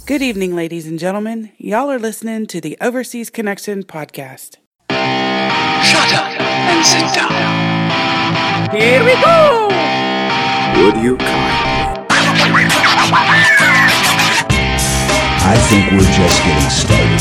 Good evening, ladies and gentlemen. Y'all are listening to the Overseas Connection podcast. Shut up and sit down. Here we go! Would you kindly? I think we're just getting started.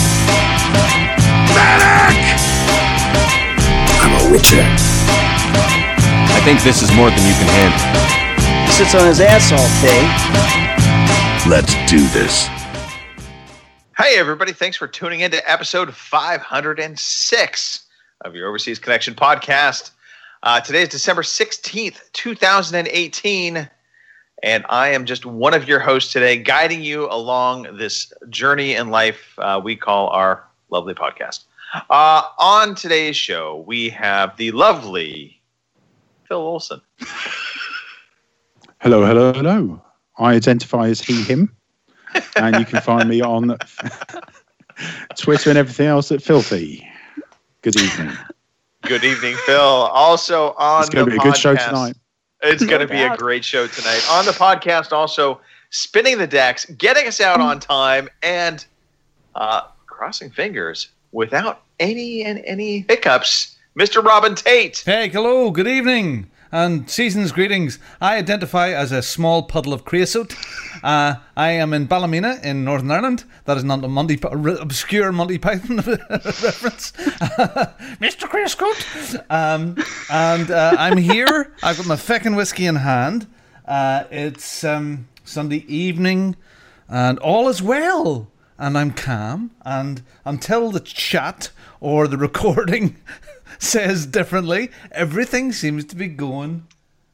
Medic! I'm a witcher. I think this is more than you can handle. He sits on his ass all day. Let's do this. Hey, everybody. Thanks for tuning in to episode 506 of your Overseas Connection podcast. Today is December 16th, 2018, and I am just one of your hosts today, guiding you along this journey in life we call our lovely podcast. On today's show, we have the lovely Phil Olson. Hello, hello, hello. I identify as he, him. And you can find me on Twitter and everything else at Filthy. Good evening. Good evening, Phil. Also on the podcast. It's going to be a good show tonight. It's going to be a great show tonight. On the podcast, also spinning the decks, getting us out on time, and crossing fingers without any hiccups, Mr. Robin Tate. Hey, hello, good evening, and season's greetings. I identify as a small puddle of creosote. I am in Ballymena in Northern Ireland. That is not a obscure Monty Python reference. Mr. Creosote. And I'm here. I've got my feckin' whiskey in hand. It's Sunday evening, and all is well. And I'm calm. And until the chat or the recording says differently, everything seems to be going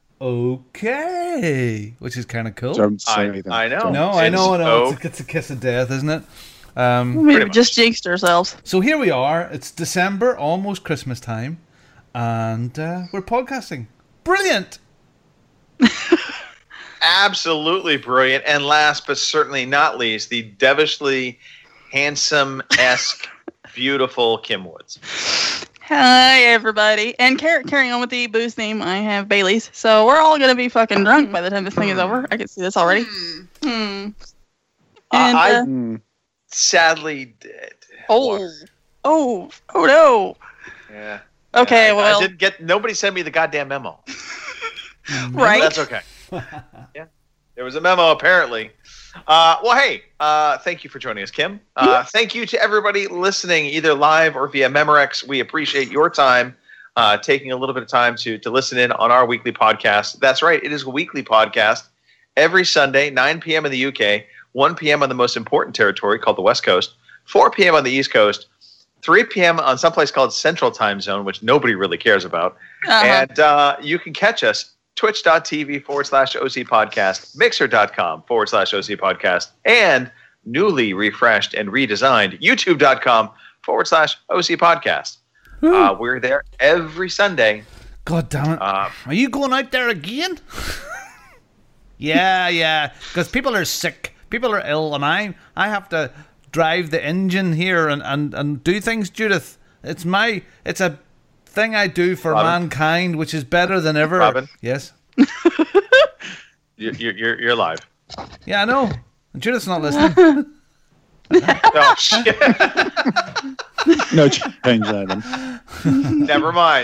okay, which is kind of cool. Don't say that. I know. No, I know. It's a kiss of death, isn't it? We just jinxed ourselves. So here we are. It's December, almost Christmas time, and we're podcasting. Brilliant. Absolutely brilliant. And last but certainly not least, the devilishly handsome-esque, beautiful Kim Woods. Hi, everybody. And carrying on with the booze theme, I have Bailey's. So we're all going to be fucking drunk by the time this thing is over. I can see this already. And, I sadly did. Oh no. Yeah. Okay, I well. didn't get. Nobody sent me the goddamn memo. Right. That's okay. Yeah. There was a memo, apparently. Well, hey, thank you for joining us, Kim. Thank you to everybody listening, either live or via Memorex. We appreciate your time, taking a little bit of time to listen in on our weekly podcast. That's right. It is a weekly podcast every Sunday, 9 p.m. in the UK, 1 p.m. on the most important territory called the West Coast, 4 p.m. on the East Coast, 3 p.m. on someplace called Central Time Zone, which nobody really cares about. And you can catch us twitch.tv/OC podcast, mixer.com/OC podcast, and newly refreshed and redesigned youtube.com/OC podcast. We're there every Sunday. God damn it. Are you going out there again? Yeah. Because people are sick. People are ill, and I have to drive the engine here and do things, Judith. It's a thing I do for mankind, which is better than ever. Robin? Yes? You're live. Yeah, I know. Judith's not listening. Oh, shit. No change there then. Never mind.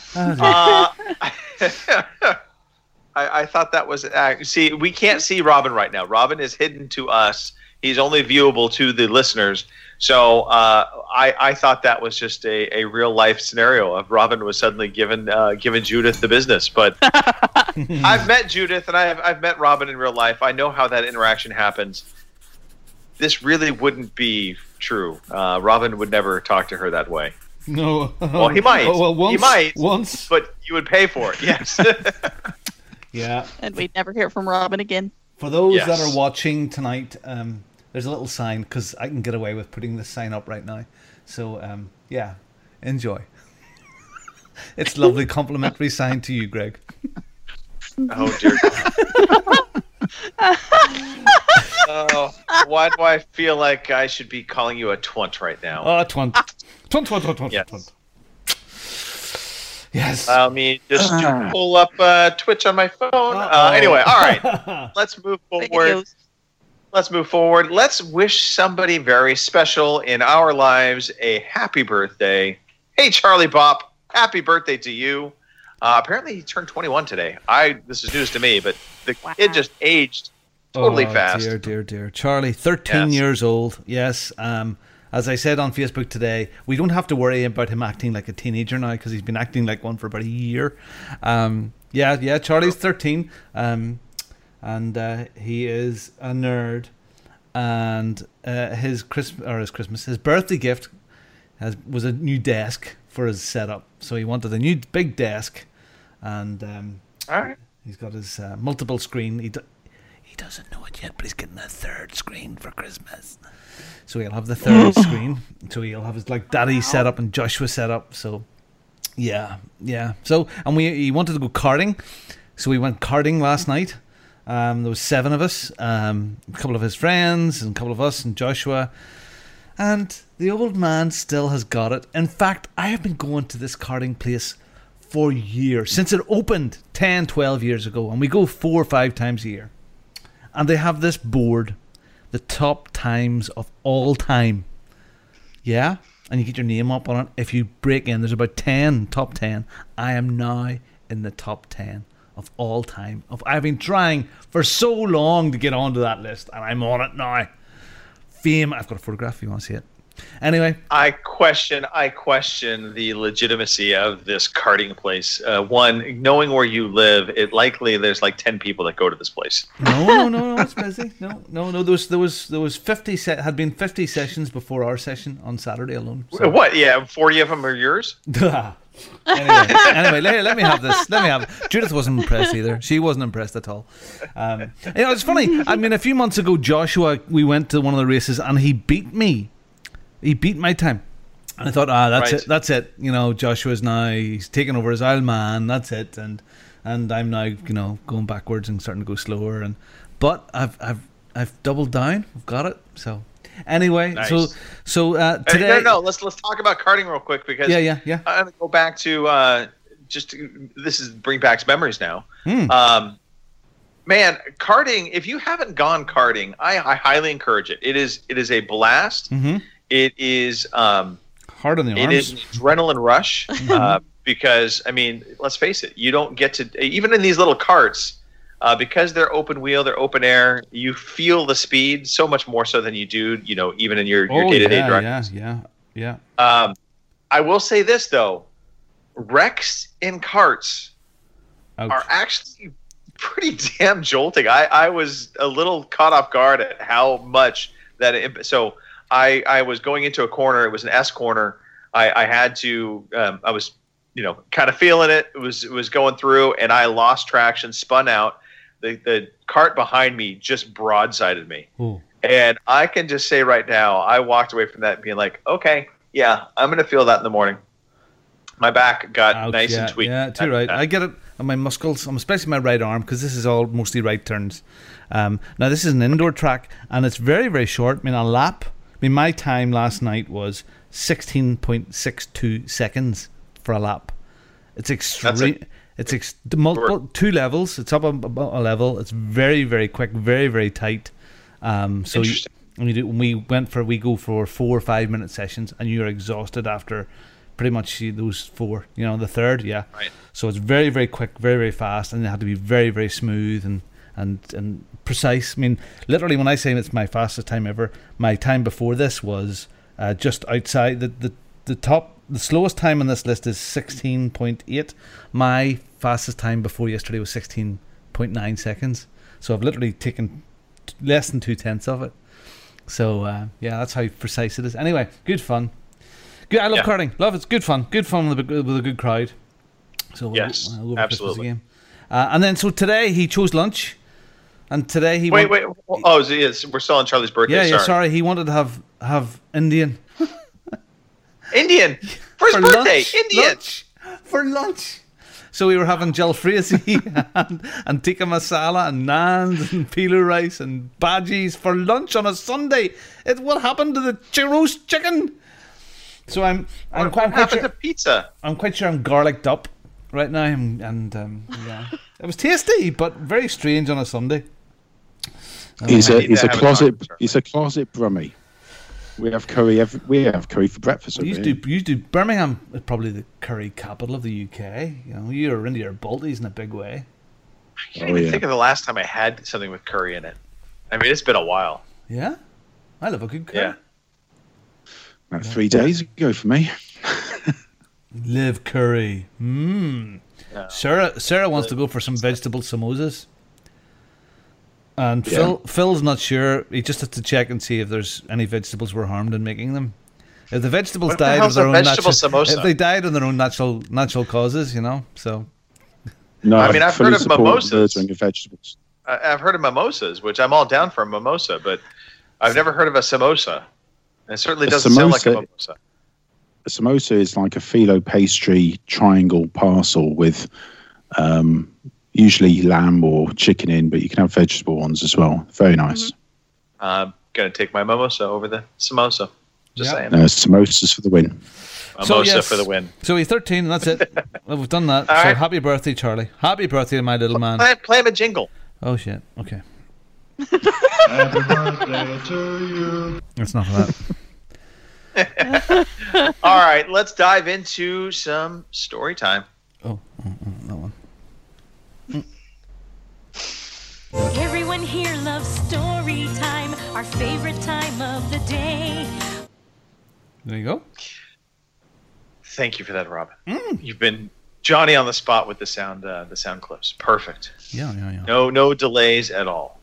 I thought that was... see, we can't see Robin right now. Robin is hidden to us. He's only viewable to the listeners. So I thought that was just a real life scenario of Robin was suddenly given Judith the business. But I've met Judith and I've met Robin in real life. I know how that interaction happens. This really wouldn't be true. Robin would never talk to her that way. No. Well, he might. Once. But you would pay for it. Yes. Yeah. And we'd never hear from Robin again. For those that are watching tonight, there's a little sign, because I can get away with putting this sign up right now. So, yeah, enjoy. It's lovely complimentary sign to you, Greg. Oh, dear God. Oh, why do I feel like I should be calling you a twunt right now? Oh, twunt. Twunt. Yes. Yes. Allow me just to pull up Twitch on my phone. Anyway, all right. Let's move forward. let's move forward. Let's wish somebody very special in our lives a happy birthday. Hey, Charlie Bop, happy birthday to you. Apparently, he turned 21 today. This is news to me, but the kid just aged totally fast. Dear. Charlie, 13 years old. Yes. As I said on Facebook today, we don't have to worry about him acting like a teenager now because he's been acting like one for about a year. Charlie's 13. And he is a nerd. And his birthday gift was a new desk for his setup. So he wanted a new big desk, and all right, he's got his multiple screen. He doesn't know it yet, but he's getting a third screen for Christmas. So he'll have the third screen. So he'll have his daddy setup and Joshua setup. So yeah. So he wanted to go karting. So we went karting last night. There was 7 of us, a couple of his friends, and a couple of us, and Joshua. And the old man still has got it. In fact, I have been going to this karting place for years, since it opened 10, 12 years ago. And we go 4 or 5 times a year. And they have this board, the top times of all time. Yeah? And you get your name up on it. If you break in, there's about 10, top 10. I am now in the top 10 of all time. I've been trying for so long to get onto that list, and I'm on it now. Fame. I've got a photograph if you want to see it. Anyway, I question the legitimacy of this karting place. One, knowing where you live, there's like 10 people that go to this place. No, it's busy. No. There was 50 had been 50 sessions before our session on Saturday alone. So. What? Yeah, 40 of them are yours. Anyway, let me have this. Judith wasn't impressed either. She wasn't impressed at all. It's funny. I mean, a few months ago, Joshua, we went to one of the races and he beat me. He beat my time. And I thought, that's it. You know, Joshua's now, he's taken over as Isle Man. That's it. And I'm now, going backwards and starting to go slower. But I've doubled down. I've got it. So. Anyway, nice. so today. No. Let's talk about karting real quick because yeah. I'm gonna go back to bring back memories now. Man, karting. If you haven't gone karting, I highly encourage it. It is a blast. Mm-hmm. It is hard on the arms. It is an adrenaline rush because let's face it. You don't get to even in these little carts. Because they're open wheel, they're open air, you feel the speed so much more so than you do, even in your day-to-day driving. Yeah. I will say this, though. Wrecks in carts are actually pretty damn jolting. I was a little caught off guard at how much that so I was going into a corner. It was an S corner. I had to I was kind of feeling it. It was going through, and I lost traction, spun out. The cart behind me just broadsided me. Ooh. And I can just say right now, I walked away from that being like, okay, yeah, I'm going to feel that in the morning. My back got nice and tweaked. Yeah, too right. I get it on my muscles, especially my right arm, because this is all mostly right turns. Now, this is an indoor track, and it's very, very short. A lap. My time last night was 16.62 seconds for a lap. It's extreme. It's multiple 2 levels. It's up a level. It's very, very quick, very, very tight. So we go for 4 or 5 minute sessions, and you're exhausted after pretty much those 4. The third, yeah. Right. So it's very, very quick, very, very fast, and it had to be very, very smooth and precise. Literally, when I say it's my fastest time ever, my time before this was just outside the top. The slowest time on this list is 16.8. My fastest time before yesterday was 16.9 seconds. So I've literally taken less than 2/10 of it. So that's how precise it is. Anyway, good fun. Good. I love karting. Love it. It's good fun. Good fun with a good crowd. So yes, absolutely. Again. And then so today he chose lunch, and today he wait. Oh, yes, we're still on Charlie's birthday. Yeah. Sorry, he wanted to have Indian. Indian for his birthday. Lunch, Indian for lunch. So we were having jalfrezi and tikka masala and naans and pilau rice and bhajis for lunch on a Sunday. What happened to the roast chicken? So I'm quite happened sure, to pizza. I'm quite sure I'm garlicked up right now, and it was tasty but very strange on a Sunday. He's I need to a have a closet. talk with He's a closet Brummie. We have curry. We have curry for breakfast. You used to Birmingham is probably the curry capital of the UK. You know, you're into your Balties in a big way. I can't even think of the last time I had something with curry in it. I mean, it's been a while. Yeah, I love a good curry. Yeah. About 3 days ago for me. Live curry. No. Sarah wants to go for some vegetable samosas. And Yeah. Phil's not sure. He just has to check and see if there's any vegetables were harmed in making them. If the vegetables What the died of hell's their a own vegetable natural, samosa? if they died of their own natural causes, you know. So No, I mean, I've fully heard of support mimosas. murdering of vegetables. I've heard of mimosas, which I'm all down for a mimosa, but I've never heard of a samosa. And it certainly A doesn't sound like a samosa- mimosa. A samosa is like a phyllo pastry triangle parcel with usually lamb or chicken in, but you can have vegetable ones as well. Very nice. I'm going to take my mimosa over the samosa. Just saying. Samosas for the win. Mimosa for the win. So he's 13, and that's it. Well, we've done that. All So right. happy birthday, Charlie. Happy birthday to my little man. Play him a jingle. Oh, shit. Okay. Happy birthday to you. That's not that. All right, let's dive into some story time. Oh, that one. Everyone here loves story time, our favorite time of the day. There you go. Thank you for that, Robin. You've been Johnny on the spot with the sound clips. Perfect. Yeah. No delays at all.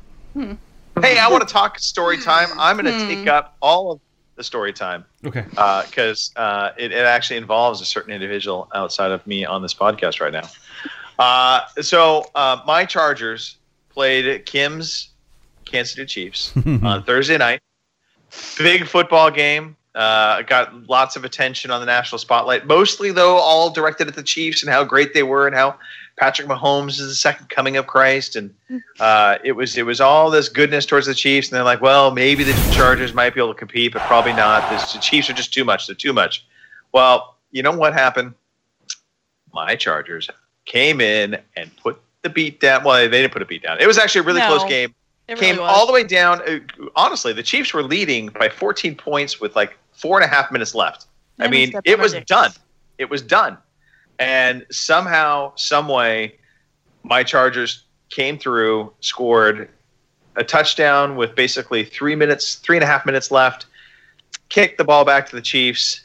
Hey, I want to talk story time. I'm going to take up all of the story time. Okay. Because it actually involves a certain individual outside of me on this podcast right now. So my Chargers played Kim's Kansas City Chiefs on Thursday night. Big football game. Got lots of attention on the national spotlight. Mostly, though, all directed at the Chiefs and how great they were and how Patrick Mahomes is the second coming of Christ. And it was all this goodness towards the Chiefs. And they're like, well, maybe the Chargers might be able to compete, but probably not. The Chiefs are just too much. They're too much. Well, you know what happened? My Chargers came in and put the beat down. Well, they didn't put a beat down. It was actually a really close game. It Came really was. all the way down. Honestly, the Chiefs were leading by 14 points with like 4.5 minutes left. I mean, it was done. It was done. And somehow, some way, my Chargers came through, scored a touchdown with basically 3.5 minutes left, kicked the ball back to the Chiefs,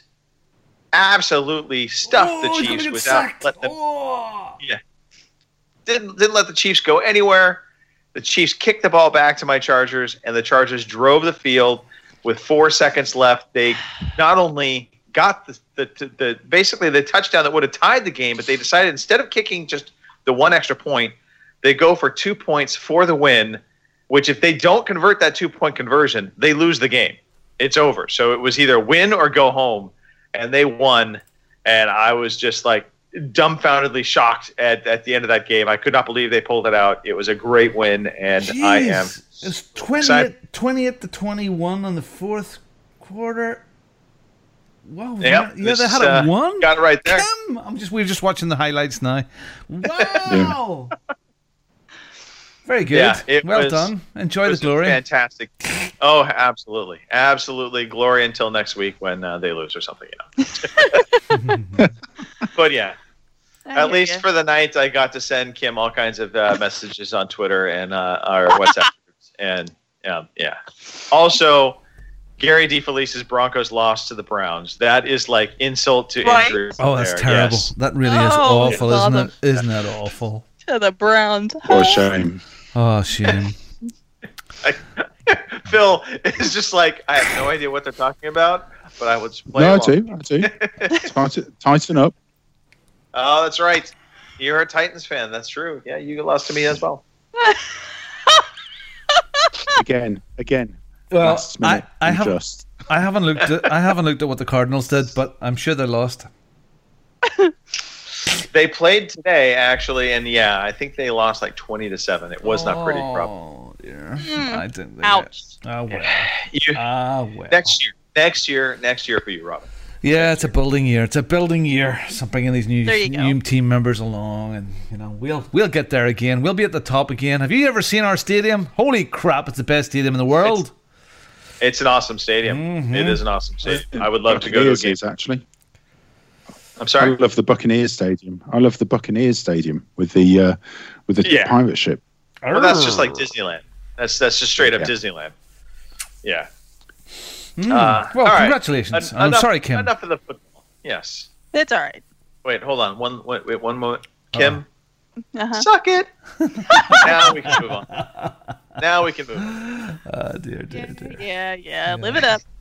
absolutely stuffed the Chiefs without letting them. Yeah. Didn't let the Chiefs go anywhere. The Chiefs kicked the ball back to my Chargers, and the Chargers drove the field with 4 seconds left. They not only got the basically the touchdown that would have tied the game, but they decided instead of kicking just the one extra point, they go for 2 points for the win, which if they don't convert that 2-point conversion, they lose the game. It's over. So it was either win or go home, and they won, and I was just like dumbfoundedly shocked at the end of that game. I could not believe they pulled it out. It was a great win, and I am It's 28-21 on the fourth quarter. Wow. Yep, Yeah, they had it won. Got it right there. We're just watching the highlights now. Wow. Very good. Yeah, it well was- done. Enjoy it the was glory. Fantastic. Oh, absolutely. Absolutely. Glory until next week when they lose or something. But yeah, at least for the night, I got to send Kim all kinds of messages on Twitter and our WhatsApp groups. And yeah. Also, Gary DeFelice's Broncos lost to the Browns. That is like insult to injury. Oh, that's there. terrible. Yes. That really is Oh, awful, isn't it? Isn't that awful? To the Browns. What a shame. Oh, shame. Phil is just like, I have no idea what they're talking about, but I would just play No, I along. do. Tighten up. Oh, that's right. You're a Titans fan. That's true. Yeah, you lost to me as well. Again. Well, Last minute, I haven't just. I haven't looked at what the Cardinals did, but I'm sure they lost. They played today, actually, and yeah, I think they lost like 20-7. It was not pretty, probably. Oh dear. I didn't. Ouch. Oh well. You- Ah well. Next year for you, Robin. Yeah, it's a building year. It's a building year. So bringing these There you go. new team members along, and we'll get there again. We'll be at the top again. Have you ever seen our stadium? Holy crap! It's the best stadium in the world. It's an awesome stadium. Mm-hmm. It is an awesome stadium. I would love to go to a game. Actually, I'm sorry. I love the Buccaneers Stadium. I love the Buccaneers Stadium with the pirate ship. Well, that's just like Disneyland. That's just straight up Disneyland. Yeah. Well, all right. congratulations. I'm sorry, Kim. Enough of the football. Yes. It's all right. Wait, hold on. Wait, one moment. Kim, Uh-huh. suck it. Now we can move on. Oh, dear. Yeah. Live it up.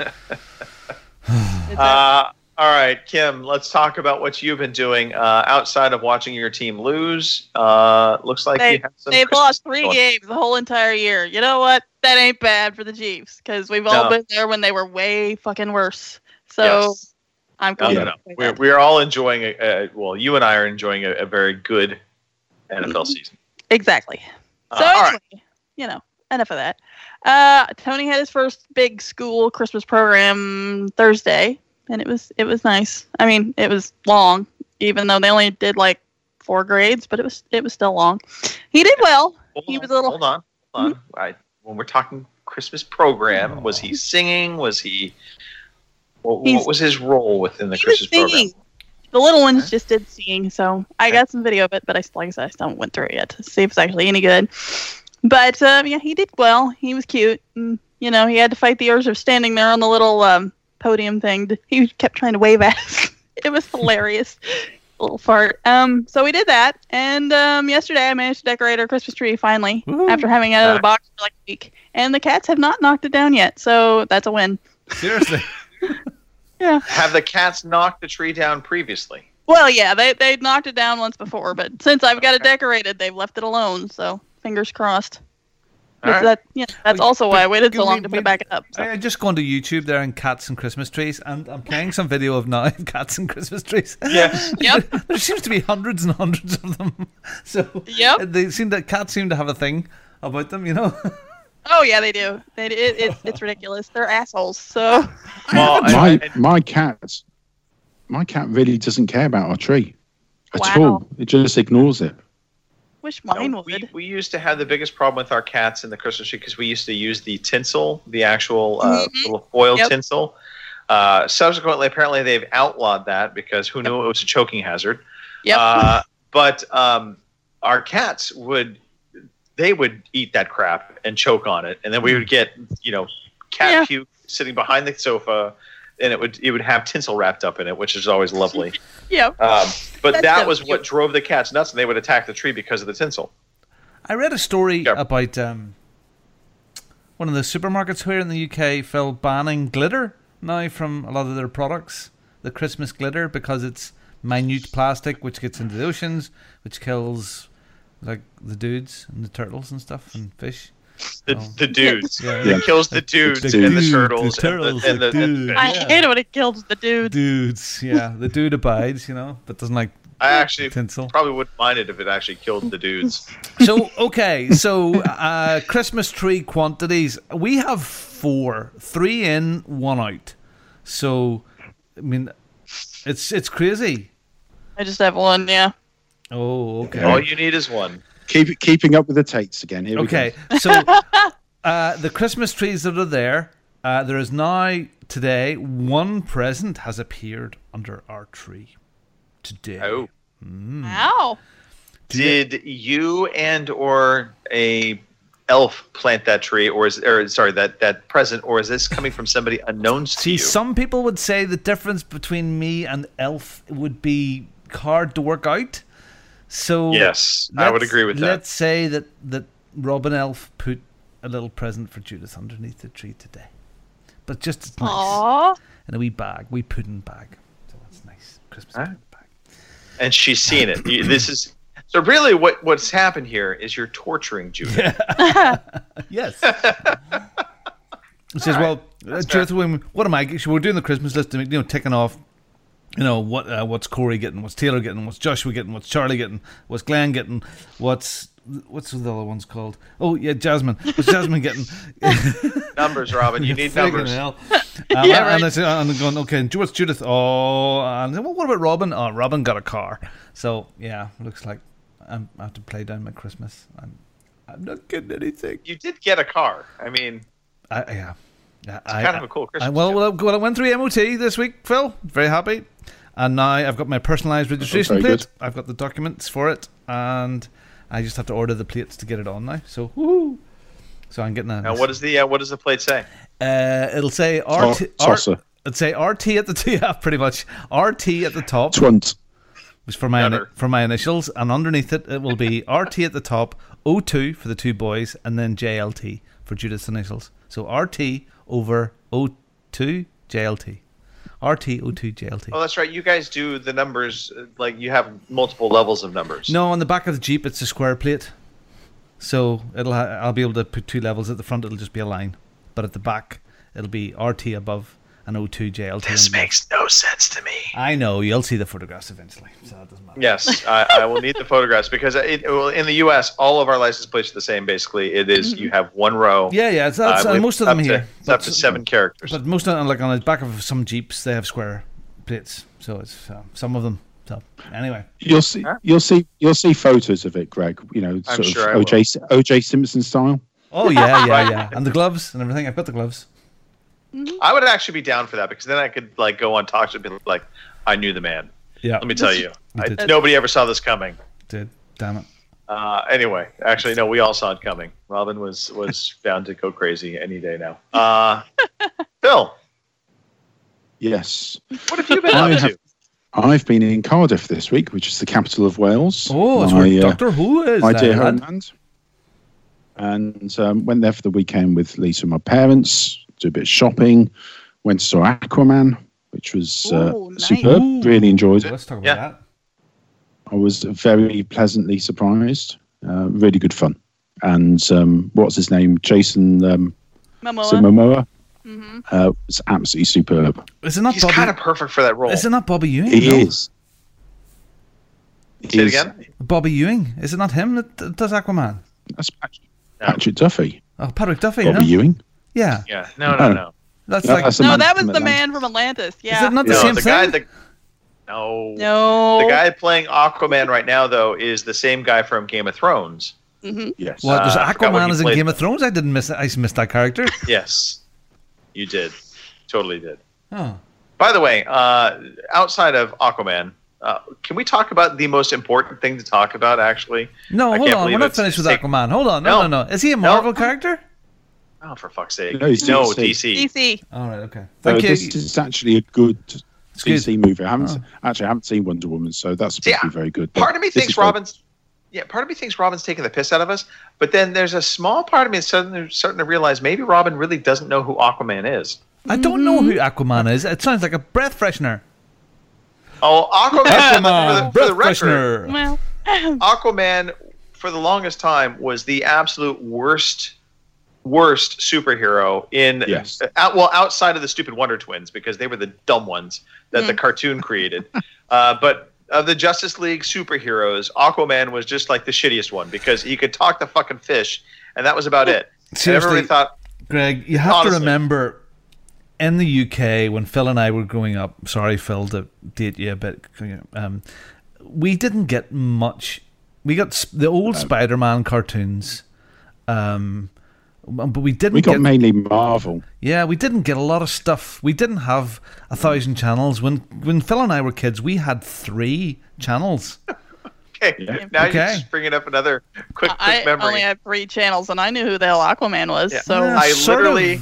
All right, Kim, let's talk about what you've been doing outside of watching your team lose. Looks like you have some they've Christmas lost 3 going. games the whole entire year. You know what? That ain't bad for the Chiefs because we've all been there when they were way fucking worse. So Yes. I'm going No. We're all enjoying well, you and I are enjoying a very good NFL season. Exactly. So all anyway, right. enough of that. Tony had his first big school Christmas program Thursday, and it was nice. I mean, it was long, even though they only did like 4 grades, but it was still long. He did well. Hold on. When we're talking Christmas program, was he singing? Was he? What was his role within the Christmas program? The little ones just did singing, so I got some video of it, but like I said, I still haven't went through it yet to see if it's actually any good. But he did well. He was cute. And, he had to fight the urge of standing there on the little podium thing. He kept trying to wave at us. It was hilarious. Little fart. So we did that, and yesterday I managed to decorate our Christmas tree finally after having it out of the box for like a week. And the cats have not knocked it down yet, so that's a win. Seriously. Yeah. Have the cats knocked the tree down previously? Well, yeah, they knocked it down once before, but since I've got it decorated, they've left it alone. So fingers crossed. That's also why I waited so long to put it back up. So. I just gone to YouTube there and cats and Christmas trees, and I'm playing some video of now cats and Christmas trees. Yes. Yep. There seems to be hundreds and hundreds of them. So cats seem to have a thing about them, Oh yeah, they do. It's ridiculous. They're assholes. So My cat really doesn't care about our tree at all. It just ignores it. Wish mine would. We used to have the biggest problem with our cats in the Christmas tree because we used to use the tinsel, the actual little foil tinsel. Subsequently, apparently they've outlawed that because who knew it was a choking hazard. Yep. But our cats would eat that crap and choke on it, and then we would get cat puke sitting behind the sofa, and it would have tinsel wrapped up in it, which is always lovely. Yep. But that was what drove the cats nuts, and they would attack the tree because of the tinsel. I read a story about one of the supermarkets here in the UK, Phil, banning glitter now from a lot of their products, the Christmas glitter, because it's minute plastic which gets into the oceans, which kills like the dudes and the turtles and stuff and fish. The dudes. Yeah. It kills the dudes and the turtles. And the fish. I hate it when it kills the dudes. Dudes, yeah. The dude abides, but doesn't like I actually tinsel. Probably wouldn't mind it if it actually killed the dudes. So Christmas tree quantities. We have 4, 3 in, 1 out. So, I mean, it's crazy. I just have 1, yeah. Oh, okay. All you need is 1. Keeping up with the Tates again. Here we go. So the Christmas trees that are there is now today 1 present has appeared under our tree today. Oh. Wow. Did you and or a elf plant that tree, that present, or is this coming from somebody unknown to you? Some people would say the difference between me and elf would be hard to work out. So yes, I would agree with that. Let's say that Robin Elf put a little present for Judith underneath the tree today, but just as nice. Aww. In a wee bag, wee pudding bag. So it's nice Christmas pudding bag. And she's seen it. This is so really what's happened here is you're torturing Judith. Yes. She says, "Well, Judith, what am I? We're doing the Christmas list, ticking off." What's Corey getting? What's Taylor getting? What's Joshua getting? What's Charlie getting? What's Glenn getting? What's what's the other one's called? Oh yeah, Jasmine. What's Jasmine getting? Numbers, Robin. You need numbers. Hell. Yeah, right. And I'm going, okay, and what's Judith? Oh, and well, what about Robin? Oh, Robin got a car. So yeah, looks like I have to play down my Christmas. I'm not getting anything. You did get a car. I mean, yeah. It's kind of a cool Christmas. I went through MOT this week, Phil. Very happy. And now I've got my personalised registration plate. Good. I've got the documents for it, and I just have to order the plates to get it on now. So, woohoo! So I'm getting a. Now, what does the plate say? It'll say RT. Tosser. It'll say RT at the top. Yeah, pretty much RT at the top. Twunt. Was for my initials, and underneath it will be RT at the top, O2 for the two boys, and then JLT for Judith's initials. So RT over O2 JLT. RT02 JLT. Oh, that's right. You guys do the numbers like you have multiple levels of numbers. No, on the back of the Jeep it's a square plate, so I'll be able to put two levels. At the front it'll just be a line, but at the back it'll be RT above and O2 JLT. This makes no sense to me. I know, you'll see the photographs eventually, so that doesn't matter. Yes, I will need the photographs because in the U.S. all of our license plates are the same. Basically, it is you have one row. Yeah. That's most of them here. It's up to 7 characters. But most of them, like on the back of some Jeeps, they have square plates. So it's some of them. So anyway, you'll see photos of it, Greg. You know, sort of OJ Simpson style. Oh yeah, and the gloves and everything. I've got the gloves. I would actually be down for that because then I could like go on talk to be like, I knew the man. Yeah. Let me tell you, nobody ever saw this coming. Did, damn it. Anyway, actually, no, we all saw it coming. Robin was bound to go crazy any day now. Phil. Yes. What have you been up to? I've been in Cardiff this week, which is the capital of Wales. Oh, it's where Doctor Who is. My dear homeland. And went there for the weekend with Lisa and my parents. Do a bit of shopping, went to saw Aquaman, which was superb. Ooh. Really enjoyed it. Let's talk about that. I was very pleasantly surprised. Really good fun. And what's his name? Jason Momoa. Was absolutely superb. Is it not? He's kind of perfect for that role. Is it not Bobby Ewing? He is. Say it again. Bobby Ewing. Is it not him that does Aquaman? That's Patrick Duffy. Oh, Patrick Duffy. Bobby Ewing. Yeah. Yeah. No. That's that was the man from Atlantis. Yeah. Is it not the same thing? No. The guy playing Aquaman right now, though, is the same guy from Game of Thrones. Mm-hmm. Yes. What? There's Aquaman is in Game of Thrones? I missed that character. Yes. You did. Totally did. Oh. By the way, outside of Aquaman, can we talk about the most important thing to talk about, actually? No, hold on. We're not finished with Aquaman. Hold on. No. Is he a Marvel character? Oh, for fuck's sake. No, DC. DC. All right, okay. Thank you. This is actually a good DC movie. I haven't seen Wonder Woman, so that's supposed to be very good. Part of me thinks Robin's taking the piss out of us, but then there's a small part of me that's starting to realize maybe Robin really doesn't know who Aquaman is. I don't know who Aquaman is. It sounds like a breath freshener. Oh, Aquaman, for the record, Well, Aquaman for the longest time was the absolute worst superhero in outside of the stupid Wonder Twins, because they were the dumb ones that the cartoon created. But of the Justice League superheroes, Aquaman was just like the shittiest one because he could talk to fucking fish, and that was about it. Seriously, everybody thought, Greg, you have to remember in the UK when Phil and I were growing up. Sorry, Phil, to date you a bit. We didn't get much. We got the old Spider-Man cartoons. But we didn't. We got mainly Marvel. Yeah, we didn't get a lot of stuff. We didn't have 1,000 channels. When Phil and I were kids, we had 3 channels. Okay, now you're just bringing up another quick memory. I only had 3 channels, and I knew who the hell Aquaman was. Yeah. So I literally.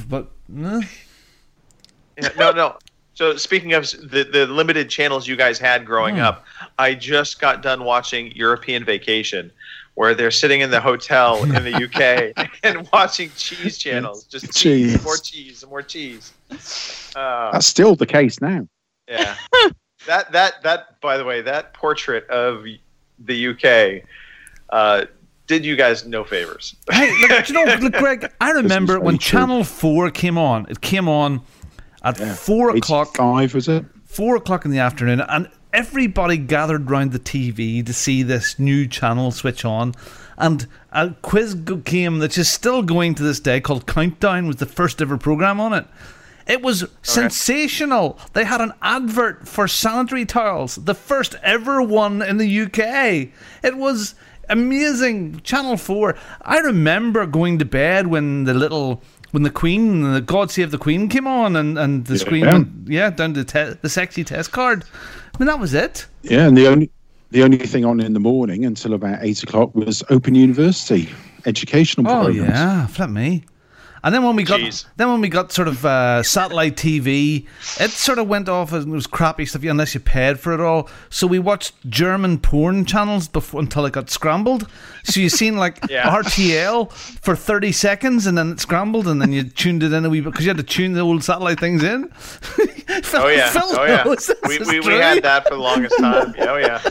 No. So speaking of the limited channels you guys had growing up, I just got done watching European Vacation, where they're sitting in the hotel in the UK and watching cheese channels. Just cheese, more cheese, and more cheese. That's still the case now. Yeah. That by the way, that portrait of the UK did you guys no favors. Hey, look, Greg, I remember when Channel 4 came on. It came on at 4 o'clock. 5 was it? 4 o'clock in the afternoon, and everybody gathered round the TV to see this new channel switch on, and a quiz came that is still going to this day called Countdown, was the first ever program on it. It was sensational. They had an advert for sanitary towels, the first ever one in the UK. It was amazing. Channel 4. I remember going to bed when the Queen, the God Save the Queen came on, and the screen went down to the sexy test card. I mean, that was it. Yeah, and the only thing on in the morning until about 8 o'clock was Open University educational programs. Oh yeah, flip me. And then when we got sort of satellite TV, it sort of went off and it was crappy stuff unless you paid for it all. So we watched German porn channels until it got scrambled. So you seen like RTL for 30 seconds and then it scrambled and then you tuned it in a wee bit because you had to tune the old satellite things in. Phil we had that for the longest time. Oh yeah.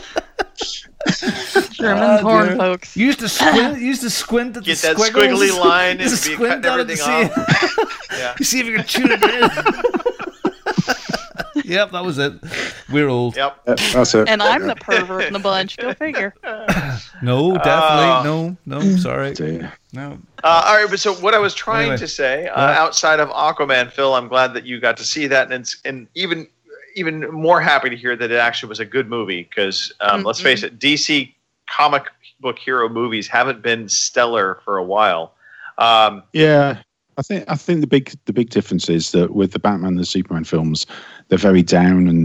German porn, folks. You used to squint at Get the that squiggles. squiggly line and be cutting everything off. You see if you can tune it in. Yep, that was it. We're old. Yep. That's it. And I'm the pervert in the bunch. Go figure. No, definitely. No, sorry. No. All right, but so what I was trying to say, outside of Aquaman, Phil, I'm glad that you got to see that, and even more happy to hear that it actually was a good movie because let's face it, DC comic book hero movies haven't been stellar for a while. I think the big difference is that with the Batman and the Superman films, they're very down and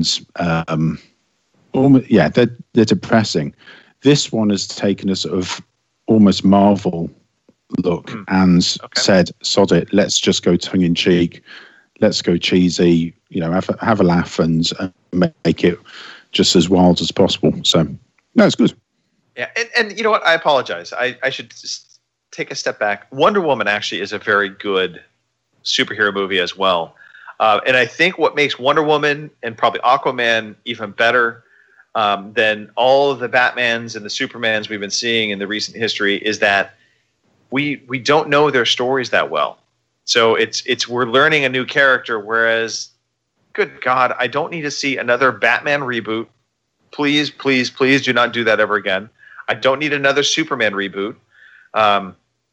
they're depressing. This one has taken a sort of almost Marvel look and said, sod it, let's just go tongue in cheek. Let's go cheesy, have a laugh and make it just as wild as possible. So, no, it's good. Yeah, and you know what? I apologize. I should just take a step back. Wonder Woman actually is a very good superhero movie as well. And I think what makes Wonder Woman and probably Aquaman even better than all of the Batmans and the Supermans we've been seeing in the recent history is that we don't know their stories that well. So we're learning a new character, whereas, good God, I don't need to see another Batman reboot. Please, please, please do not do that ever again. I don't need another Superman reboot. I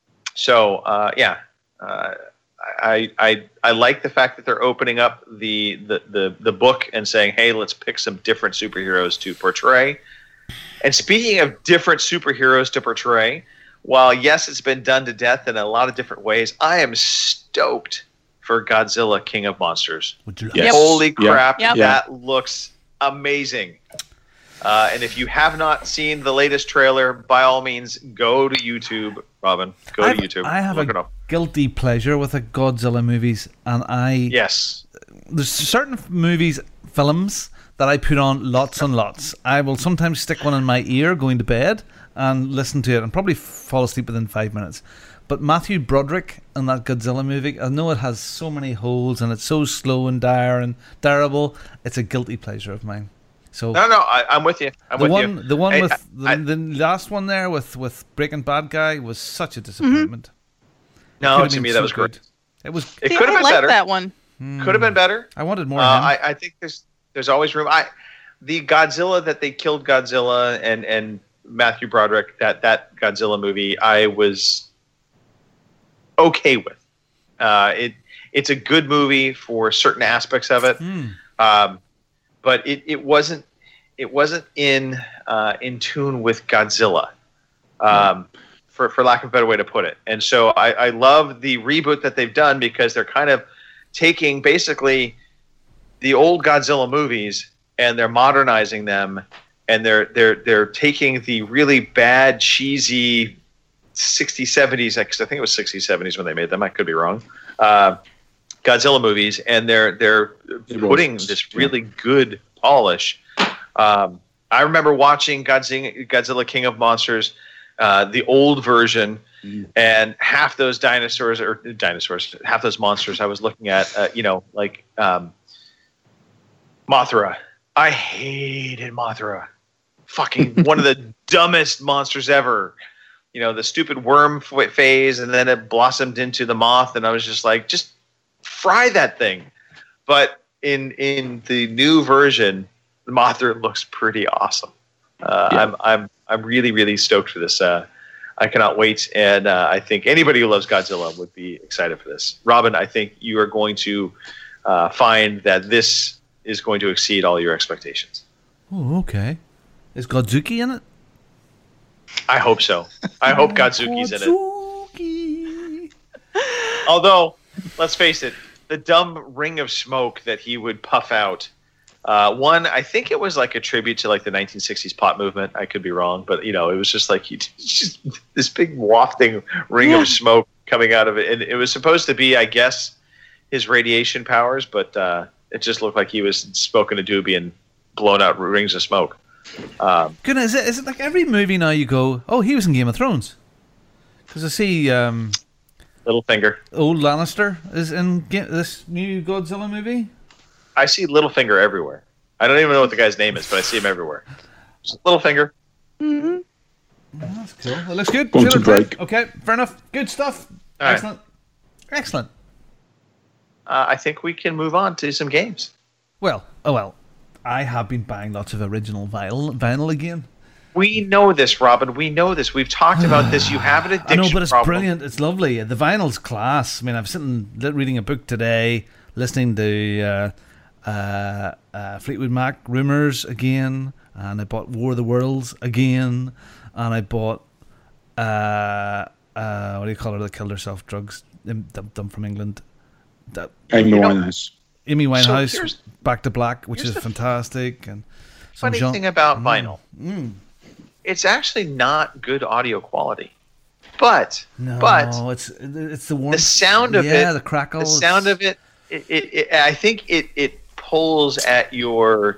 like the fact that they're opening up the book and saying, hey, let's pick some different superheroes to portray. And speaking of different superheroes to portray, while, yes, it's been done to death in a lot of different ways, I am stoked for Godzilla King of Monsters. Yes. Holy crap, Yep. that looks amazing. And if you have not seen the latest trailer, by all means, go to YouTube, Robin. Go to YouTube. I have a guilty pleasure with the Godzilla movies, and there's certain films that I put on lots and lots. I will sometimes stick one in my ear going to bed and listen to it and probably fall asleep within 5 minutes. But Matthew Broderick in that Godzilla movie, I know it has so many holes and it's so slow and dire and terrible. It's a guilty pleasure of mine. So I'm with you. The last one there with Breaking Bad guy was such a disappointment. No, to me that was great. It was. It could have been better. That one could have been better. I wanted more. I think there's always room. The Godzilla that they killed Godzilla and Matthew Broderick, that Godzilla movie, I was okay with. It's a good movie for certain aspects of it, but it wasn't in tune with Godzilla, for lack of a better way to put it. And so I love the reboot that they've done because they're kind of taking basically the old Godzilla movies and they're modernizing them. And they're taking the really bad, cheesy 60s, 70s, I think it was 60s, 70s when they made them. I could be wrong. Godzilla movies, and they're putting this really good polish. I remember watching Godzilla King of Monsters, the old version, and half those half those monsters I was looking at, Mothra. I hated Mothra. Fucking one of the dumbest monsters ever. The stupid worm phase, and then it blossomed into the moth, and I was just like, just fry that thing. But in the new version, Mothra looks pretty awesome. I'm really, really stoked for this. I cannot wait, and I think anybody who loves Godzilla would be excited for this. Robin, I think you are going to find that this is going to exceed all your expectations. Oh, okay. Is Godzuki in it? I hope so. I hope Godzuki's in it. Although, let's face it, the dumb ring of smoke that he would puff out. One, I think it was like a tribute to like the 1960s pop movement. I could be wrong, but it was just like just this big wafting ring of smoke coming out of it, and it was supposed to be, I guess, his radiation powers, but it just looked like he was smoking a doobie and blown out rings of smoke. Goodness, is it like every movie now you go, oh, he was in Game of Thrones? Because I see Littlefinger. Old Lannister is in this new Godzilla movie. I see Littlefinger everywhere. I don't even know what the guy's name is, but I see him everywhere. Just Littlefinger. Mm-hmm. That's cool. It looks good. Quantum Break. Okay, fair enough. Good stuff. All right. Excellent. Excellent. I think we can move on to some games. Well. I have been buying lots of original vinyl again. We know this, Robin. We know this. We've talked about this. You have an addiction I know, but it's problem. brilliant. It's lovely. The vinyl's class. I mean, I'm sitting reading a book today, listening to Fleetwood Mac Rumours again, and I bought War of the Worlds again, and I bought what do you call her that killed herself? Drugs, them from England. Amy Winehouse. Amy Winehouse, So Back to Black, which is fantastic. And funny thing about vinyl, it's actually not good audio quality. But it's the warmth, the sound of it, the crackle, the sound of it, I think it pulls at your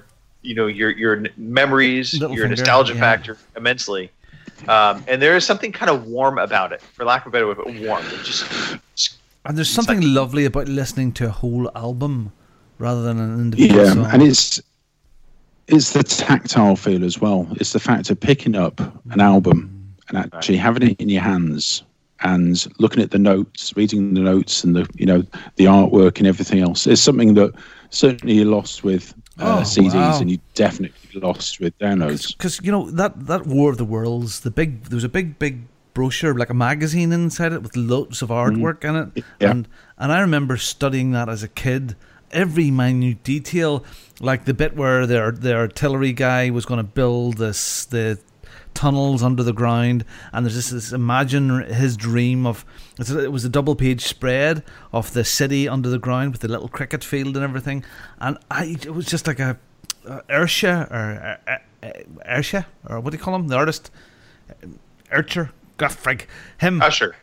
memories, your nostalgia factor immensely. And there is something kind of warm about it, for lack of a better word, but warm. It just and there's something lovely about listening to a whole album rather than an individual song. And it's the tactile feel as well. It's the fact of picking up an album and actually having it in your hands and looking at the notes, reading the notes, and the artwork and everything else. It's something that certainly you're lost with CDs, and you definitely lost with downloads. Because that War of the Worlds, there was a big brochure, like a magazine inside it with loads of artwork in it, and I remember studying that as a kid. Every minute detail, like the bit where the artillery guy was going to build the tunnels under the ground, and there's this imagine his dream of it was a double page spread of the city under the ground with the little cricket field and everything, and it was just like a Ursha or what do you call him, the artist Usher. Usher.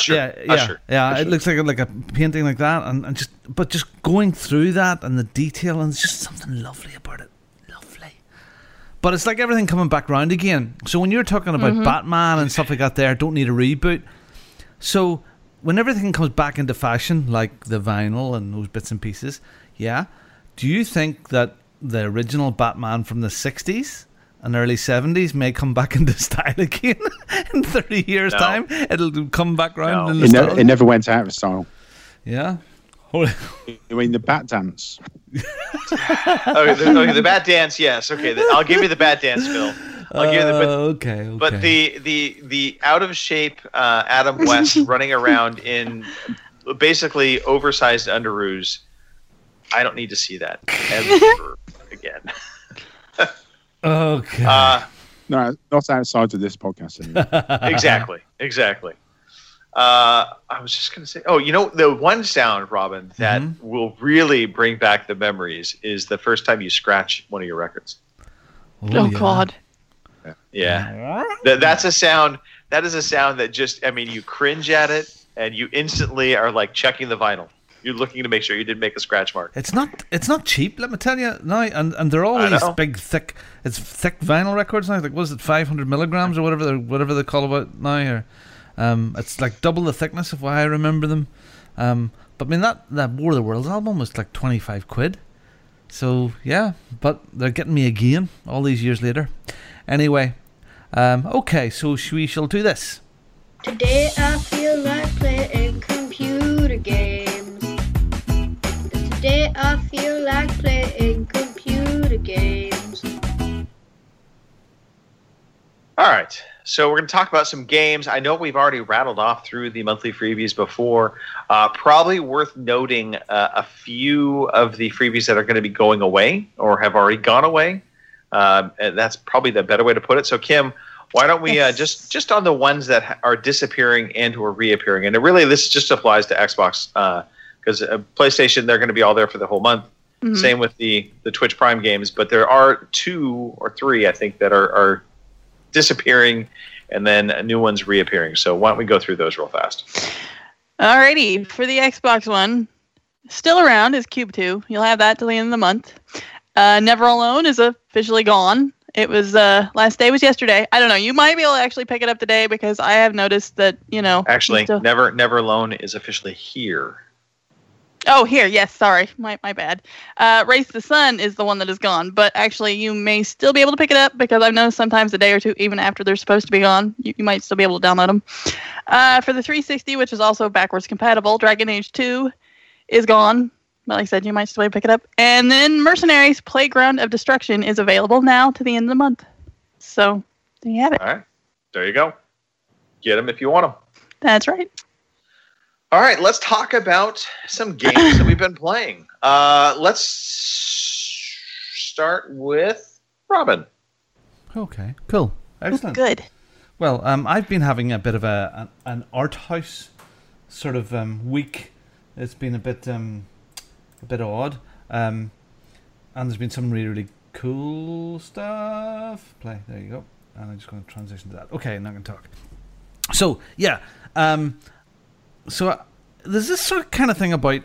It looks like a painting like that, and just going through that and the detail, and there's just something lovely about it. Lovely. But it's like everything coming back round again. So when you're talking about Batman and stuff like that, don't need a reboot. So when everything comes back into fashion, like the vinyl and those bits and pieces, do you think that the original Batman from the 60s and early 70s may come back into style again in 30 years' time? It'll come back round. It never went out of style. Yeah. I mean, the Bat Dance. the Bat Dance, yes. Okay, I'll give you the Bat Dance, Phil. I'll give you okay. But the out of shape Adam West running around in basically oversized underoos, I don't need to see that ever again. Okay. No, not outside of this podcast anymore. Exactly. I was just going to say, the one sound, Robin, that will really bring back the memories is the first time you scratch one of your records. God. Yeah. That's a sound. That is a sound that just, you cringe at it and you instantly are like checking the vinyl. You're looking to make sure you didn't make a scratch mark. It's not cheap, let me tell you. No, and they're all these big, thick vinyl records now. Like, what is it, 500 milligrams or whatever they call it now? Or it's like double the thickness of why I remember them. But I mean that War of the Worlds album was like 25 quid. So yeah, but they're getting me again all these years later. Anyway, okay, so we shall do this. Today I feel like playing computer games. Today I feel like playing computer games. All right. So we're going to talk about some games. I know we've already rattled off through the monthly freebies before. Probably worth noting a few of the freebies that are going to be going away or have already gone away. And that's probably the better way to put it. So, Kim, why don't we just on the ones that are disappearing and who are reappearing? And really, this just applies to Xbox because PlayStation, they're going to be all there for the whole month. Mm-hmm. Same with the Twitch Prime games. But there are 2 or 3, I think, that are disappearing and then new ones reappearing. So why don't we go through those real fast? Alrighty. For the Xbox One, still around is Cube 2. You'll have that till the end of the month. Never Alone is officially gone. It was last day was yesterday. I don't know. You might be able to actually pick it up today because I have noticed that, Actually, Never Alone is officially here. Oh, here. Yes, sorry. My bad. Race the Sun is the one that is gone, but actually you may still be able to pick it up because I've noticed sometimes a day or two, even after they're supposed to be gone, you might still be able to download them. For the 360, which is also backwards compatible, Dragon Age 2 is gone. But like I said, you might still be able to pick it up. And then Mercenaries Playground of Destruction is available now to the end of the month. So there you have it. All right. There you go. Get them if you want them. That's right. All right, let's talk about some games that we've been playing. Let's start with Robin. Okay, cool. Excellent. Good. Well, I've been having a bit of an art house sort of week. It's been a bit odd. And there's been some really, really cool stuff. Play, there you go. And I'm just going to transition to that. Okay, now I can talk. So, yeah. So there's this sort of kind of thing about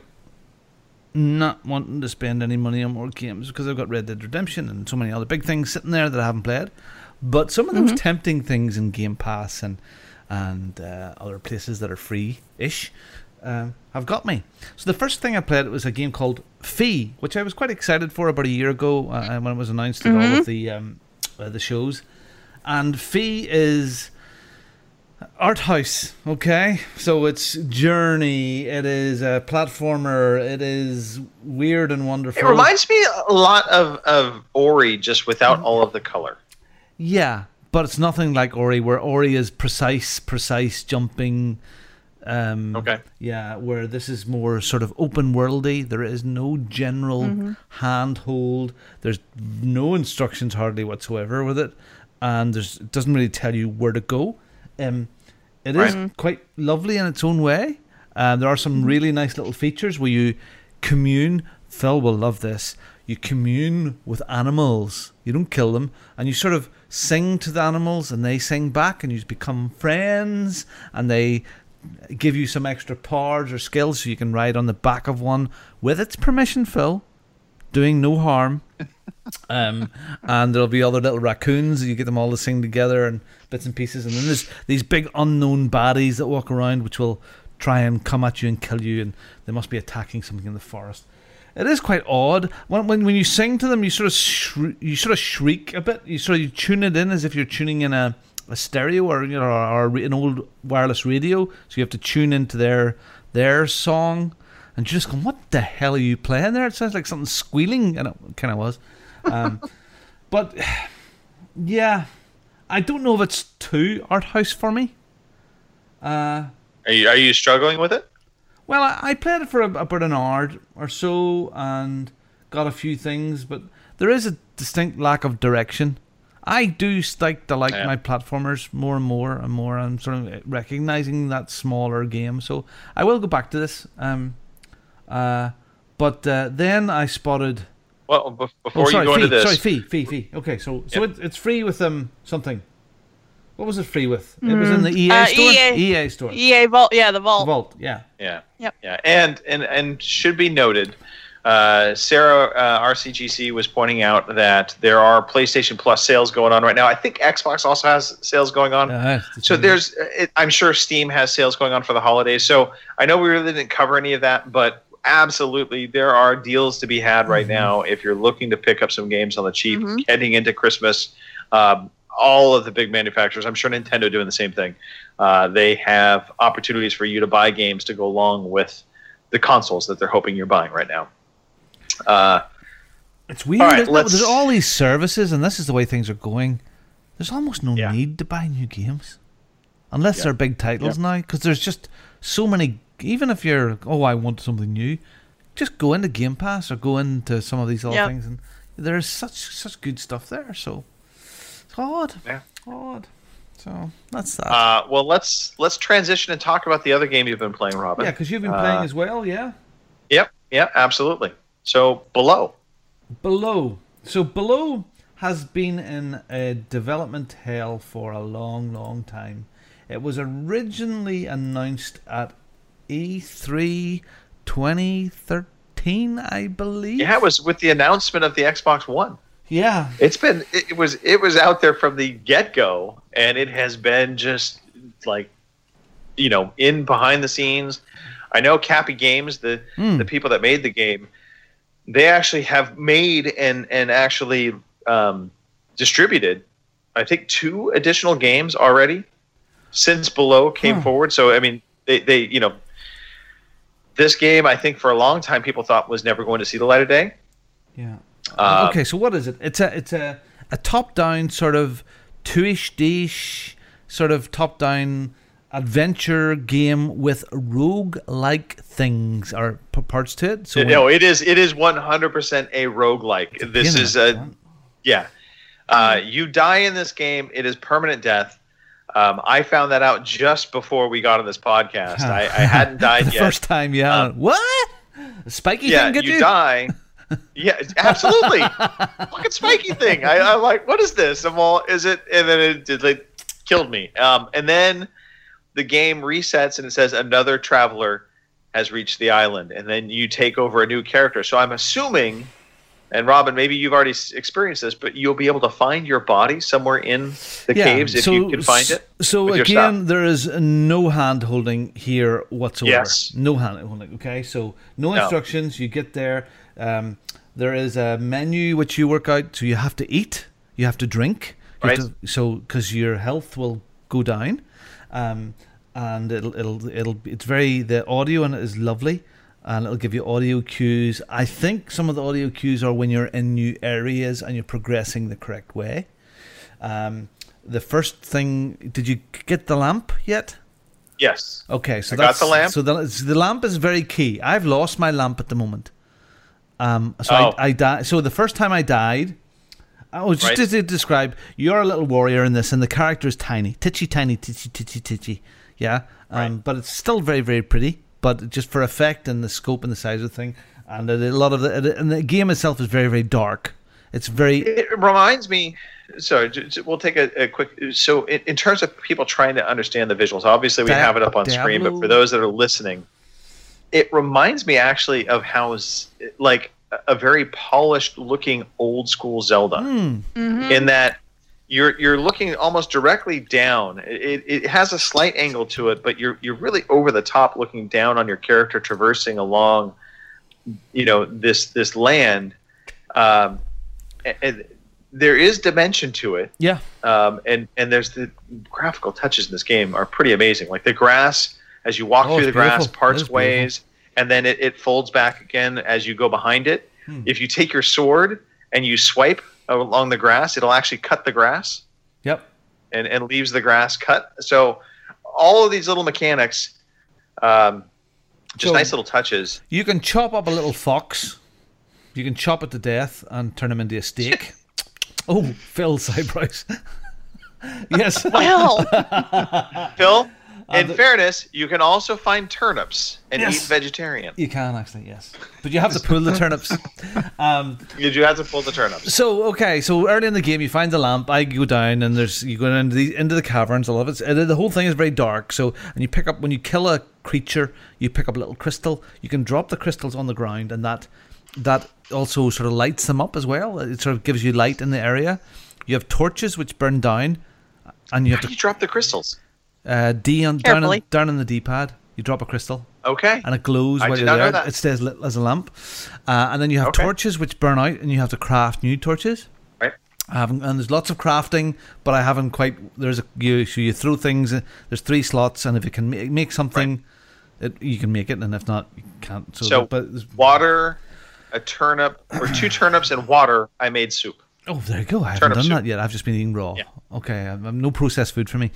not wanting to spend any money on more games because I've got Red Dead Redemption and so many other big things sitting there that I haven't played. But some of those tempting things in Game Pass and other places that are free-ish have got me. So the first thing I played was a game called Fee, which I was quite excited for about a year ago when it was announced at all of the shows. And Fee is art house, okay? So it's Journey, it is a platformer, it is weird and wonderful. It reminds me a lot of Ori, just without all of the color. Yeah, but it's nothing like Ori, where Ori is precise jumping. Okay. Yeah, where this is more sort of open worldy. There is no general handhold. There's no instructions hardly whatsoever with it, and it doesn't really tell you where to go. It is quite lovely in its own way. There are some really nice little features where you commune. Phil will love this. You commune with animals. You don't kill them, and you sort of sing to the animals, and they sing back, and you become friends, and they give you some extra powers or skills so you can ride on the back of one with its permission, Phil, doing no harm. And there'll be other little raccoons. You get them all to sing together and bits and pieces. And then there's these big unknown baddies that walk around, which will try and come at you and kill you. And they must be attacking something in the forest. It is quite odd when you sing to them. You sort of shriek a bit. You tune it in as if you're tuning in a stereo or an old wireless radio. So you have to tune into their song. And you're just going, what the hell are you playing there? It sounds like something squealing, and it kind of was. But yeah, I don't know if it's too art house for me. Are you struggling with it? Well, I played it for about an hour or so and got a few things, but there is a distinct lack of direction. I do like my platformers more and more and more. I'm sort of recognizing that smaller game, so I will go back to this. But then I spotted. Well, before you go into this, Fee. Okay, so it's free with something. What was it free with? It was in the EA store. EA store. EA Vault. Yeah, the Vault. Vault. Yeah. Yeah. Yep. Yeah, and should be noted. Sarah RCGC was pointing out that there are PlayStation Plus sales going on right now. I think Xbox also has sales going on. So I'm sure Steam has sales going on for the holidays. So I know we really didn't cover any of that, but absolutely there are deals to be had right now if you're looking to pick up some games on the cheap heading into Christmas. All of the big manufacturers, I'm sure Nintendo doing the same thing. They have opportunities for you to buy games to go along with the consoles that they're hoping you're buying right now. It's weird. There's all these services, and this is the way things are going. there's almost no need to buy new games. Unless they're big titles now, because there's just so many. Even if you're, I want something new, just go into Game Pass or go into some of these other things, and there's such good stuff there. So it's odd. So that's that. Well, let's transition and talk about the other game you've been playing, Robin. Yeah, because you've been playing as well. Yeah. Yep. Yeah. Absolutely. So Below. So Below has been in a development hell for a long, long time. It was originally announced at E3 2013, I believe. Yeah, it was with the announcement of the Xbox One. Yeah. It was out there from the get-go, and it has been just like, in behind the scenes. I know Cappy Games, the people that made the game, they actually have made and actually distributed, I think, 2 additional games already since Below came forward. So I mean, they this game, I think for a long time people thought was never going to see the light of day. Yeah. Okay, so what is it? It's a top-down sort of 2-ish sort of top-down adventure game with rogue-like things or parts to it. So it is 100% a roguelike. This is you die in this game, it is permanent death. I found that out just before we got on this podcast. I hadn't died the yet. First time, what? The spiky thing get you? You die. Yeah, absolutely. Fucking spiky thing. I'm like, what is this? Is it? And then it killed me. And then the game resets and it says another traveler has reached the island, and then you take over a new character. So I'm assuming, and Robin, maybe you've already experienced this, but you'll be able to find your body somewhere in the caves if you can find it. So again, there is no hand holding here whatsoever. Yes. No hand holding. Okay, so no instructions. You get there. There is a menu which you work out. So you have to eat. You have to drink. Because your health will go down. And it's the audio in it is lovely. And it'll give you audio cues. I think some of the audio cues are when you're in new areas and you're progressing the correct way. The first thing, did you get the lamp yet? Yes. Okay, so I got the lamp. So the lamp is very key. I've lost my lamp at the moment. I died. So the first time I died, just to describe, you're a little warrior in this, and the character is tiny, titchy. Yeah. But it's still very, very pretty. But just for effect and the scope and the size of the thing, and a lot of and the game itself is very, very dark. It's very. It reminds me. Sorry, we'll take a quick. So, in terms of people trying to understand the visuals, obviously we have it up on screen. But for those that are listening, it reminds me actually of how like a very polished looking old school Zelda, in that you're looking almost directly down. It has a slight angle to it, but you're really over the top looking down on your character traversing along, this land. And there is dimension to it. Yeah. And there's the graphical touches in this game are pretty amazing. Like the grass, as you walk through the grass, parts ways, and then it folds back again as you go behind it. If you take your sword and you swipe along the grass, it'll actually cut the grass. Yep. And leaves the grass cut. So all of these little mechanics, just nice little touches. You can chop up a little fox. You can chop it to death and turn him into a steak. Oh, Phil's eyebrows. Yes. Well, Phil, in fairness, you can also find turnips and eat vegetarian. You can actually, yes. But you have to pull the turnips. You do have to pull the turnips. So early in the game, you find the lamp. I go down and you go into the caverns. I love it. The whole thing is very dark. So, and you pick up, when you kill a creature, you pick up a little crystal. You can drop the crystals on the ground, and that also sort of lights them up as well. It sort of gives you light in the area. You have torches which burn down, and you have to drop the crystals. Down in the D-pad, you drop a crystal. Okay. And it glows while you're there. It stays lit as a lamp. And then you have torches which burn out, and you have to craft new torches. Right. And there's lots of crafting, but I haven't quite. So you throw things. There's 3 slots, and if you can make something, you can make it, and if not, you can't. So water, a turnip, or 2 turnips and water. I made soup. Oh, there you go. I haven't done that yet. I've just been eating raw. Yeah. Okay, no processed food for me.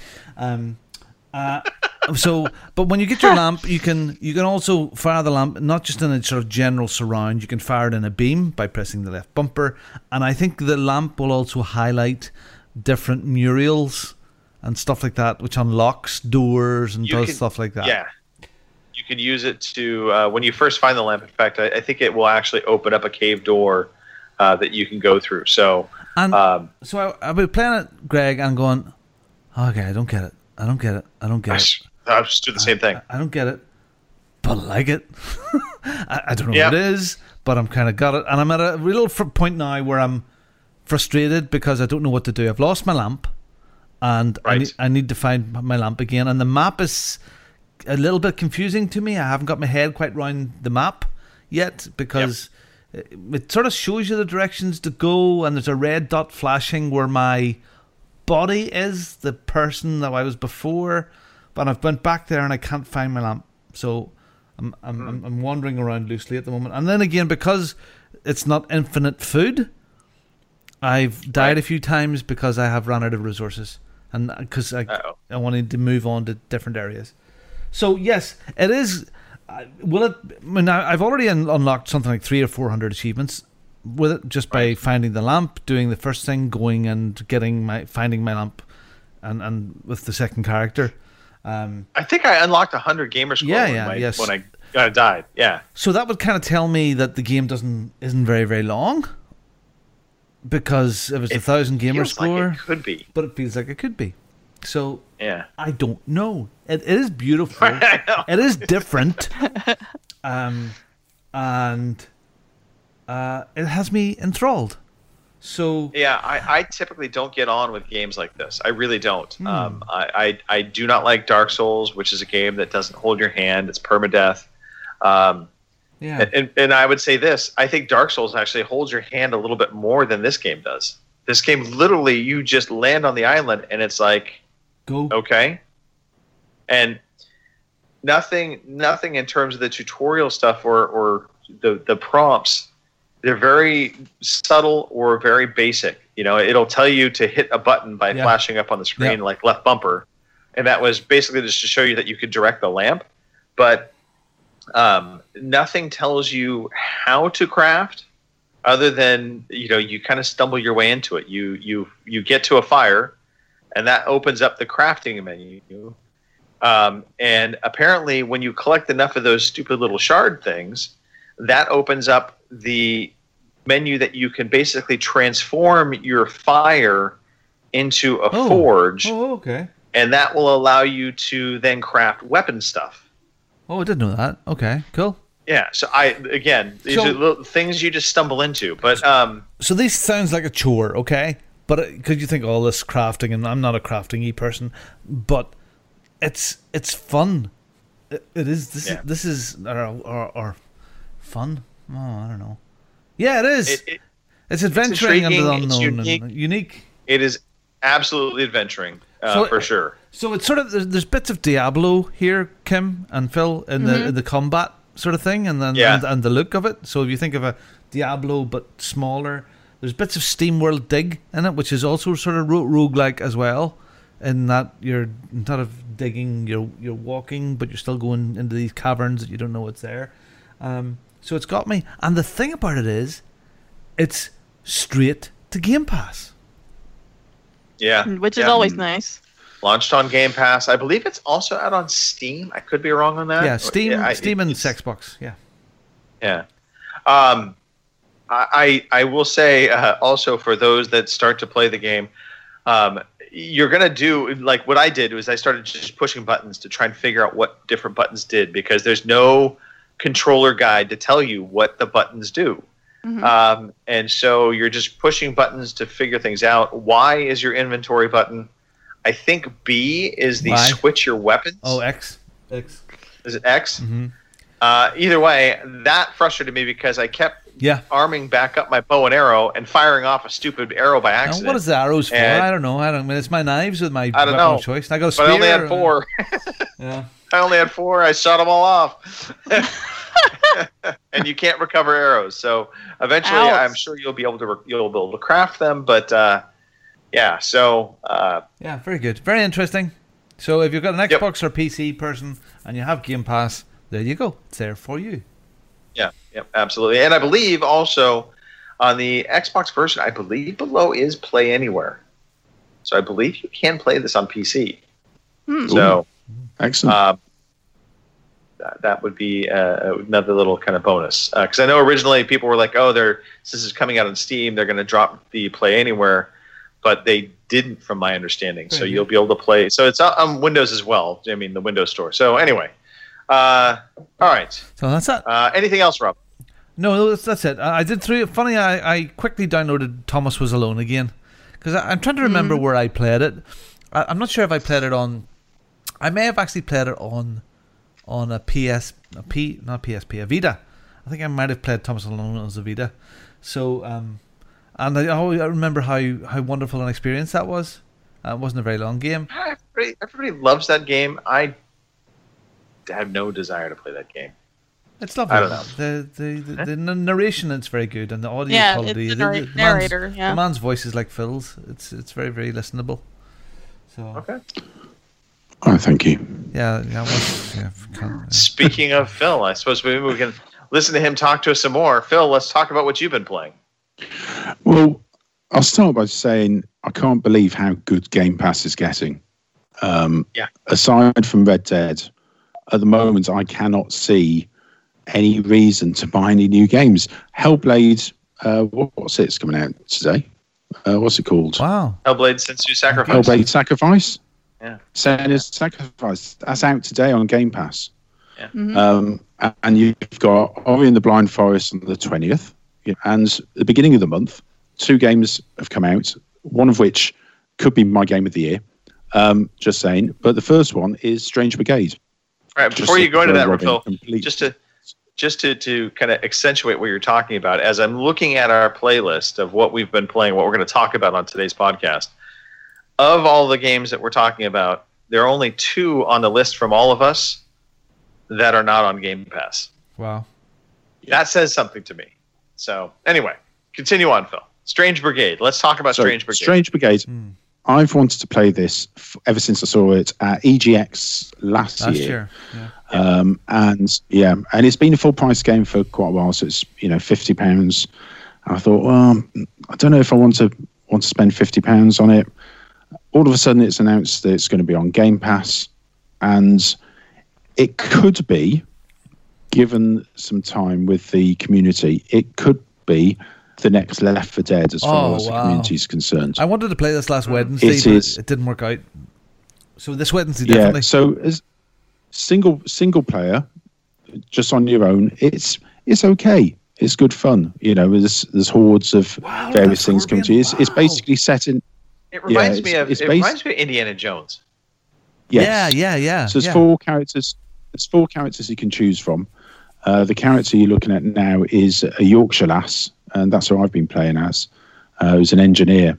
But when you get your lamp, you can also fire the lamp not just in a sort of general surround. You can fire it in a beam by pressing the left bumper, and I think the lamp will also highlight different murals and stuff like that, which unlocks doors and stuff like that. Yeah. You can use it to, when you first find the lamp, in fact, I think it will actually open up a cave door that you can go through. So, so I've been playing it, Greg, and going, okay, I don't get it. I don't get it. I just do the same thing. I don't get it, but I like it. I don't know what it is, but I'm kind of got it. And I'm at a real point now where I'm frustrated because I don't know what to do. I've lost my lamp, and I need to find my lamp again. And the map is a little bit confusing to me. I haven't got my head quite round the map yet because it sort of shows you the directions to go, and there's a red dot flashing where my body is, the person that I was before, but I've went back there and I can't find my lamp. So I'm wandering around loosely at the moment. And then again, because it's not infinite food, I've died a few times because I have run out of resources, and because I wanted to move on to different areas. So yes, it is. Will it? I mean, I've already unlocked something like 300 or 400 achievements with it just by finding the lamp, doing the first thing, going and finding my lamp, and with the second character. I think I unlocked 100 gamer score when I died. Yeah. So that would kind of tell me that the game isn't very, very long, because if it's 1,000 gamer score, like it could be, but it feels like it could be. So yeah, I don't know. It is beautiful. It is different, and it has me enthralled. So yeah, I typically don't get on with games like this. I really don't. I do not like Dark Souls, which is a game that doesn't hold your hand. It's permadeath. And I would say this: I think Dark Souls actually holds your hand a little bit more than this game does. This game, literally, you just land on the island, and it's like, go, okay, and nothing in terms of the tutorial stuff or the prompts. They're very subtle or very basic. You know, it'll tell you to hit a button by flashing up on the screen, like left bumper, and that was basically just to show you that you could direct the lamp. But nothing tells you how to craft, other than you kind of stumble your way into it. You get to a fire, and that opens up the crafting menu. And apparently, when you collect enough of those stupid little shard things, that opens up the menu that you can basically transform your fire into a forge. Oh, okay. And that will allow you to then craft weapon stuff. Oh, I didn't know that. Okay, cool. Yeah, so these are little things you just stumble into. But so this sounds like a chore, okay? But because you think all this crafting, and I'm not a crafting-y person, but it's fun. It is. This is or fun. Oh, I don't know. Yeah, it is. It's adventuring into the unknown and unique. It is absolutely adventuring, for sure. So it's sort of there's bits of Diablo here, Kim and Phil, in the combat sort of thing, and then and the look of it. So if you think of a Diablo but smaller, there's bits of SteamWorld Dig in it, which is also sort of roguelike as well, in that you're instead of digging, you're walking, but you're still going into these caverns that you don't know what's there. So it's got me. And the thing about it is, it's straight to Game Pass. Yeah. Which is always nice. Launched on Game Pass. I believe it's also out on Steam. I could be wrong on that. Yeah, Steam and Xbox. Yeah. Yeah. I will say also, for those that start to play the game, you're going to do, like what I did was I started just pushing buttons to try and figure out what different buttons did, because there's no controller guide to tell you what the buttons do. And so you're just pushing buttons to figure things out. Y is your inventory button. I think B is the switch your weapons. Oh, X. Is it X? Either way, that frustrated me because I kept arming back up my bow and arrow and firing off a stupid arrow by accident. Now, what is the arrows for? I don't know. I mean, it's my knives with my weapon of choice. I got a spear. But I only had 4. I only had 4. I shot them all off. and you can't recover arrows. So eventually, Ouch. I'm sure you'll be able to craft them. But yeah, so yeah, very good, very interesting. So if you've got an Xbox or PC person and you have Game Pass, there you go. It's there for you. Yeah, absolutely. And I believe also on the Xbox version, I believe below is Play Anywhere. So I believe you can play this on PC. So excellent. That would be another little kind of bonus. Because I know originally people were like, "Oh, this is coming out on Steam. They're going to drop the Play Anywhere," but they didn't, from my understanding. So you'll be able to play. So it's on Windows as well. I mean, the Windows Store. So anyway, all right. So that's it. Anything else, Rob? No, that's it. I did three. Funny, I quickly downloaded Thomas Was Alone again because I'm trying to remember where I played it. I'm not sure if I played it on. I may have actually played it on a Vita. I think I might have played Thomas Was Alone on a Vita. So, and I remember how wonderful an experience that was. It wasn't a very long game. Everybody loves that game. I have no desire to play that game. It's lovely. I don't know. The narration is very good, and the audio quality. It's the narrator. The man's voice is like Phil's. It's very, very listenable. So okay. Oh, thank you. Yeah. Speaking of Phil, I suppose maybe we can listen to him talk to us some more. Phil, let's talk about what you've been playing. Well, I'll start by saying I can't believe how good Game Pass is getting. Aside from Red Dead, at the moment I cannot see any reason to buy any new games. Hellblade, what's it? It's coming out today. What's it called? Wow. Hellblade Sensu Sacrifice. Hellblade Sacrifice? Yeah. Senua's Sacrifice. That's out today on Game Pass. Yeah. And you've got Ori and the Blind Forest on the 20th. And at the beginning of the month, 2 games have come out, one of which could be my game of the year. Just saying. But the first one is Strange Brigade. All right, before you go into that, Phil, just to kind of accentuate what you're talking about, as I'm looking at our playlist of what we've been playing, what we're going to talk about on today's podcast, of all the games that we're talking about, there are only 2 on the list from all of us that are not on Game Pass. Wow. That says something to me. So, anyway, continue on, Phil. Strange Brigade. Let's talk about Strange Brigade. Strange Brigade. I've wanted to play this ever since I saw it at EGX last year. Yeah. And it's been a full price game for quite a while, so it's £50. I thought, well, I don't know if I want to spend £50 on it. All of a sudden, it's announced that it's going to be on Game Pass, and it could be, given some time with the community, it could be the next Left 4 Dead as far as the community is concerned. I wanted to play this last Wednesday, but it didn't work out. So this Wednesday, definitely. Yeah, so as single player, just on your own, it's okay. It's good fun. There's hordes of various things coming to you. It's basically set in. It reminds me of Indiana Jones. Yes. Yeah. So there's 4 characters. There's 4 characters you can choose from. The character you're looking at now is a Yorkshire lass, and that's who I've been playing as. Who's an engineer,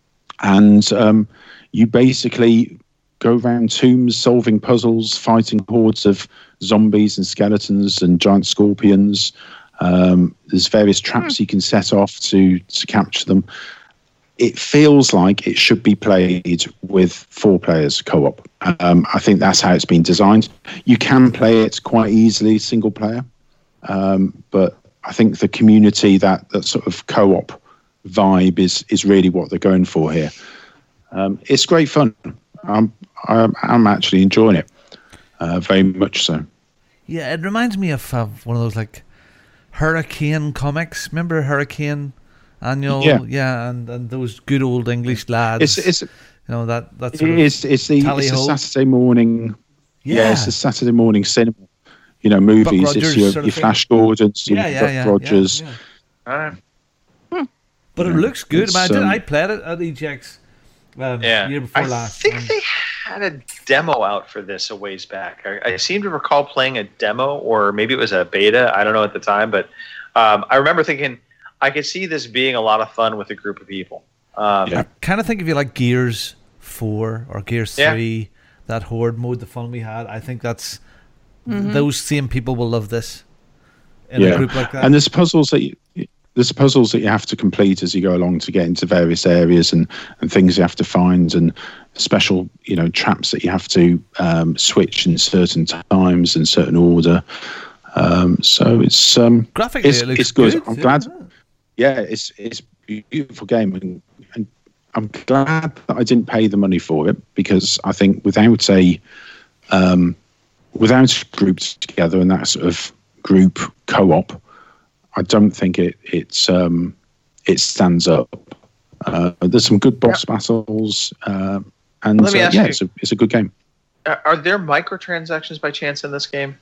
and you basically go around tombs, solving puzzles, fighting hordes of zombies and skeletons and giant scorpions. There's various traps you can set off to capture them. It feels like it should be played with 4 players co-op. I think that's how it's been designed. You can play it quite easily single player, but I think the community, that sort of co-op vibe is really what they're going for here. It's great fun. I'm actually enjoying it very much so. Yeah, it reminds me of one of those like Hurricane comics. Remember Hurricane Annual? Yeah, and those good old English lads. It's a Saturday morning. Yeah, it's a Saturday morning cinema. Movies. Rogers, it's your Flash Gordons, Buck Rogers. But it looks good. I played it at EGX year before last. I think they had a demo out for this a ways back. I seem to recall playing a demo, or maybe it was a beta. I don't know at the time, but I remember thinking I could see this being a lot of fun with a group of people. I kind of think if you like Gears 4 or Gears 3, that Horde mode, the fun we had, I think that's those same people will love this. in a group like that. And there's puzzles that you have to complete as you go along to get into various areas and things you have to find and special traps that you have to switch in certain times in certain order. So it's graphically it's good. I'm glad. Yeah, it's a beautiful game, and I'm glad that I didn't pay the money for it, because I think without grouped together and that sort of group co-op, I don't think it stands up. There's some good boss battles, and Let me ask you, it's a good game. Are there microtransactions by chance in this game?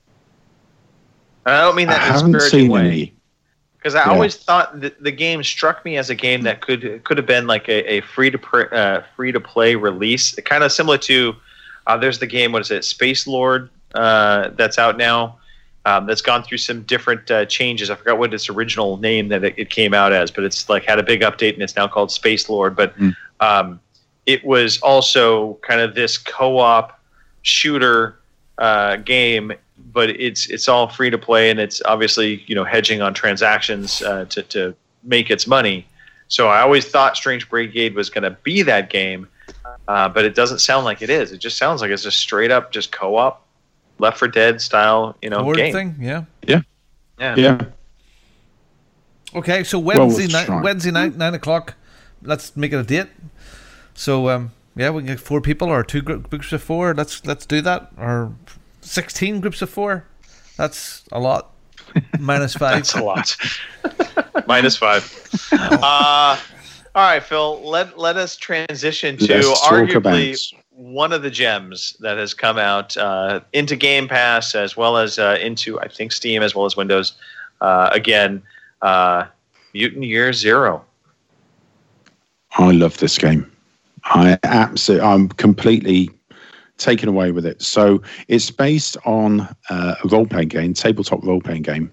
I don't mean that I in a haven't disparaging seen way. any. Because I always thought the game struck me as a game that could have been like a free to play release, kind of similar to there's the game, what is it, Space Lord, that's out now, that's gone through some different changes. I forgot what its original name that it came out as, but it's like had a big update and it's now called Space Lord. But it was also kind of this co-op shooter game. But it's all free to play, and it's obviously hedging on transactions to make its money. So I always thought Strange Brigade was going to be that game, but it doesn't sound like it is. It just sounds like it's just straight up just co-op, Left 4 Dead style game thing. Yeah. Okay, so Wednesday night, 9:00. Let's make it a date. So we can get 4 people or 2 groups of 4. Let's do that. Or 16 groups of 4. That's a lot. -5. That's a lot. -5. All right, Phil. Let us transition to arguably one of the gems that has come out into Game Pass, as well as into, I think, Steam, as well as Windows. Again, Mutant Year Zero. I love this game. I'm completely taken away with it. So it's based on a role-playing game, tabletop role-playing game,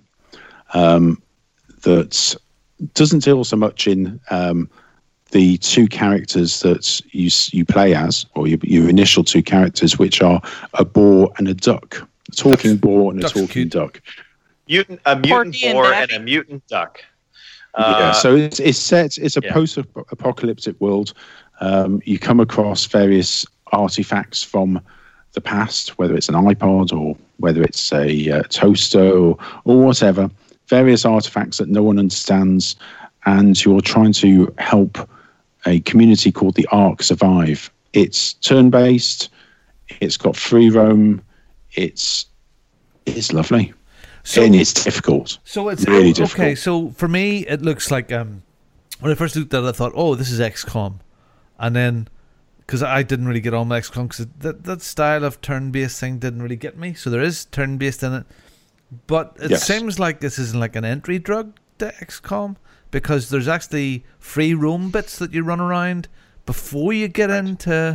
that doesn't deal so much in the 2 characters that you play as, or your initial 2 characters, which are a boar and a duck, a talking boar and a talking duck. A mutant boar and a mutant duck. So it's a post-apocalyptic world. You come across various artifacts from the past, whether it's an iPod or whether it's a toaster or whatever, various artifacts that no one understands, and you're trying to help a community called the Ark survive. It's turn-based, it's got free roam, it's lovely, and it's difficult. So it's really difficult. Okay, so for me, it looks like when I first looked at it, I thought, oh, this is XCOM, and then because I didn't really get on with XCOM, because that style of turn-based thing didn't really get me. So there is turn-based in it, but it seems like this isn't like an entry drug to XCOM, because there's actually free roam bits that you run around before you get into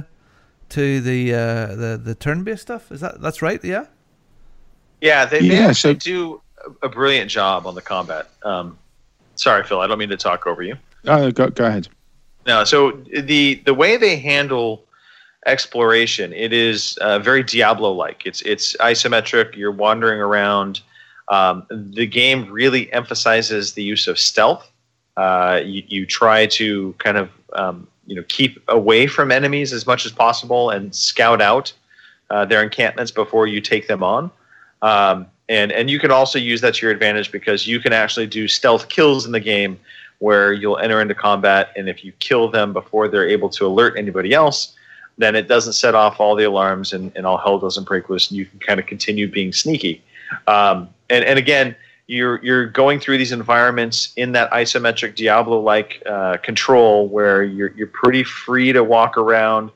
the turn-based stuff. That's right? Yeah. Yeah, they actually do a brilliant job on the combat. Sorry, Phil, I don't mean to talk over you. Go ahead. No, so the way they handle exploration, it is very Diablo-like. It's isometric. You're wandering around. The game really emphasizes the use of stealth. You try to kind of keep away from enemies as much as possible and scout out their encampments before you take them on. And you can also use that to your advantage, because you can actually do stealth kills in the game where you'll enter into combat, and if you kill them before they're able to alert anybody else, then it doesn't set off all the alarms and all hell doesn't break loose, and you can kind of continue being sneaky. And again, you're going through these environments in that isometric Diablo-like control where you're pretty free to walk around.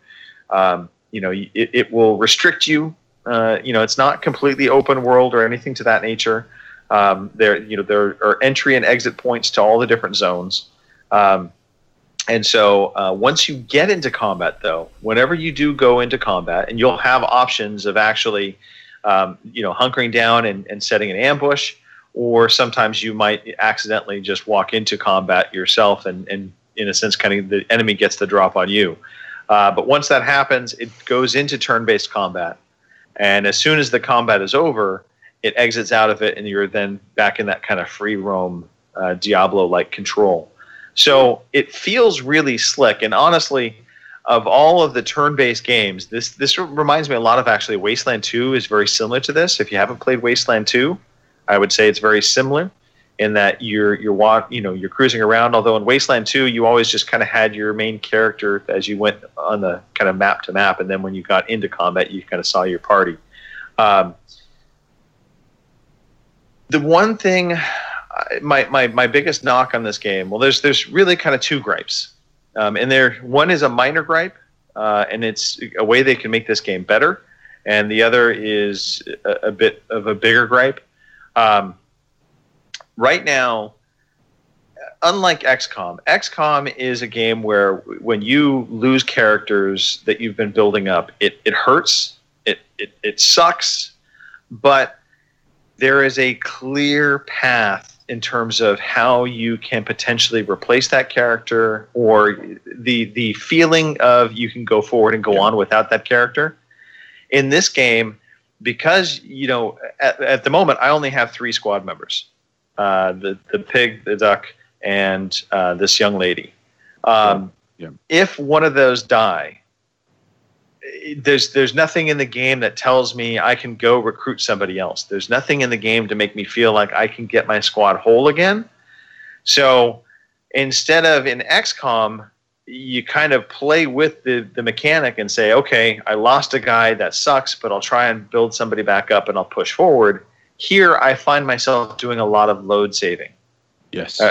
It will restrict you. It's not completely open world or anything to that nature. There are entry and exit points to all the different zones. And so once you get into combat, though, whenever you do go into combat, and you'll have options of actually, hunkering down and setting an ambush, or sometimes you might accidentally just walk into combat yourself and in a sense, kind of the enemy gets the drop on you. But once that happens, it goes into turn-based combat. And as soon as the combat is over, it exits out of it, and you're then back in that kind of free roam Diablo-like control. So it feels really slick, and honestly, of all of the turn-based games, this reminds me a lot of actually Wasteland 2 is very similar to this. If you haven't played Wasteland 2, I would say it's very similar in that you're cruising around. Although in Wasteland 2, you always just kind of had your main character as you went on the kind of map to map, and then when you got into combat, you kind of saw your party. The one thing, my biggest knock on this game, well, there's really kind of two gripes. And one is a minor gripe, and it's a way they can make this game better, and the other is a bit of a bigger gripe. Right now, unlike XCOM is a game where when you lose characters that you've been building up, it hurts, it sucks, but there is a clear path in terms of how you can potentially replace that character, or the feeling of you can go forward and go on without that character. In this game, because at the moment I only have 3 squad members, the pig, the duck, and this young lady. If one of those die, there's nothing in the game that tells me I can go recruit somebody else. There's nothing in the game to make me feel like I can get my squad whole again. So instead of in XCOM, you kind of play with the mechanic and say, okay, I lost a guy, that sucks, but I'll try and build somebody back up and I'll push forward. Here, I find myself doing a lot of load saving. Yes.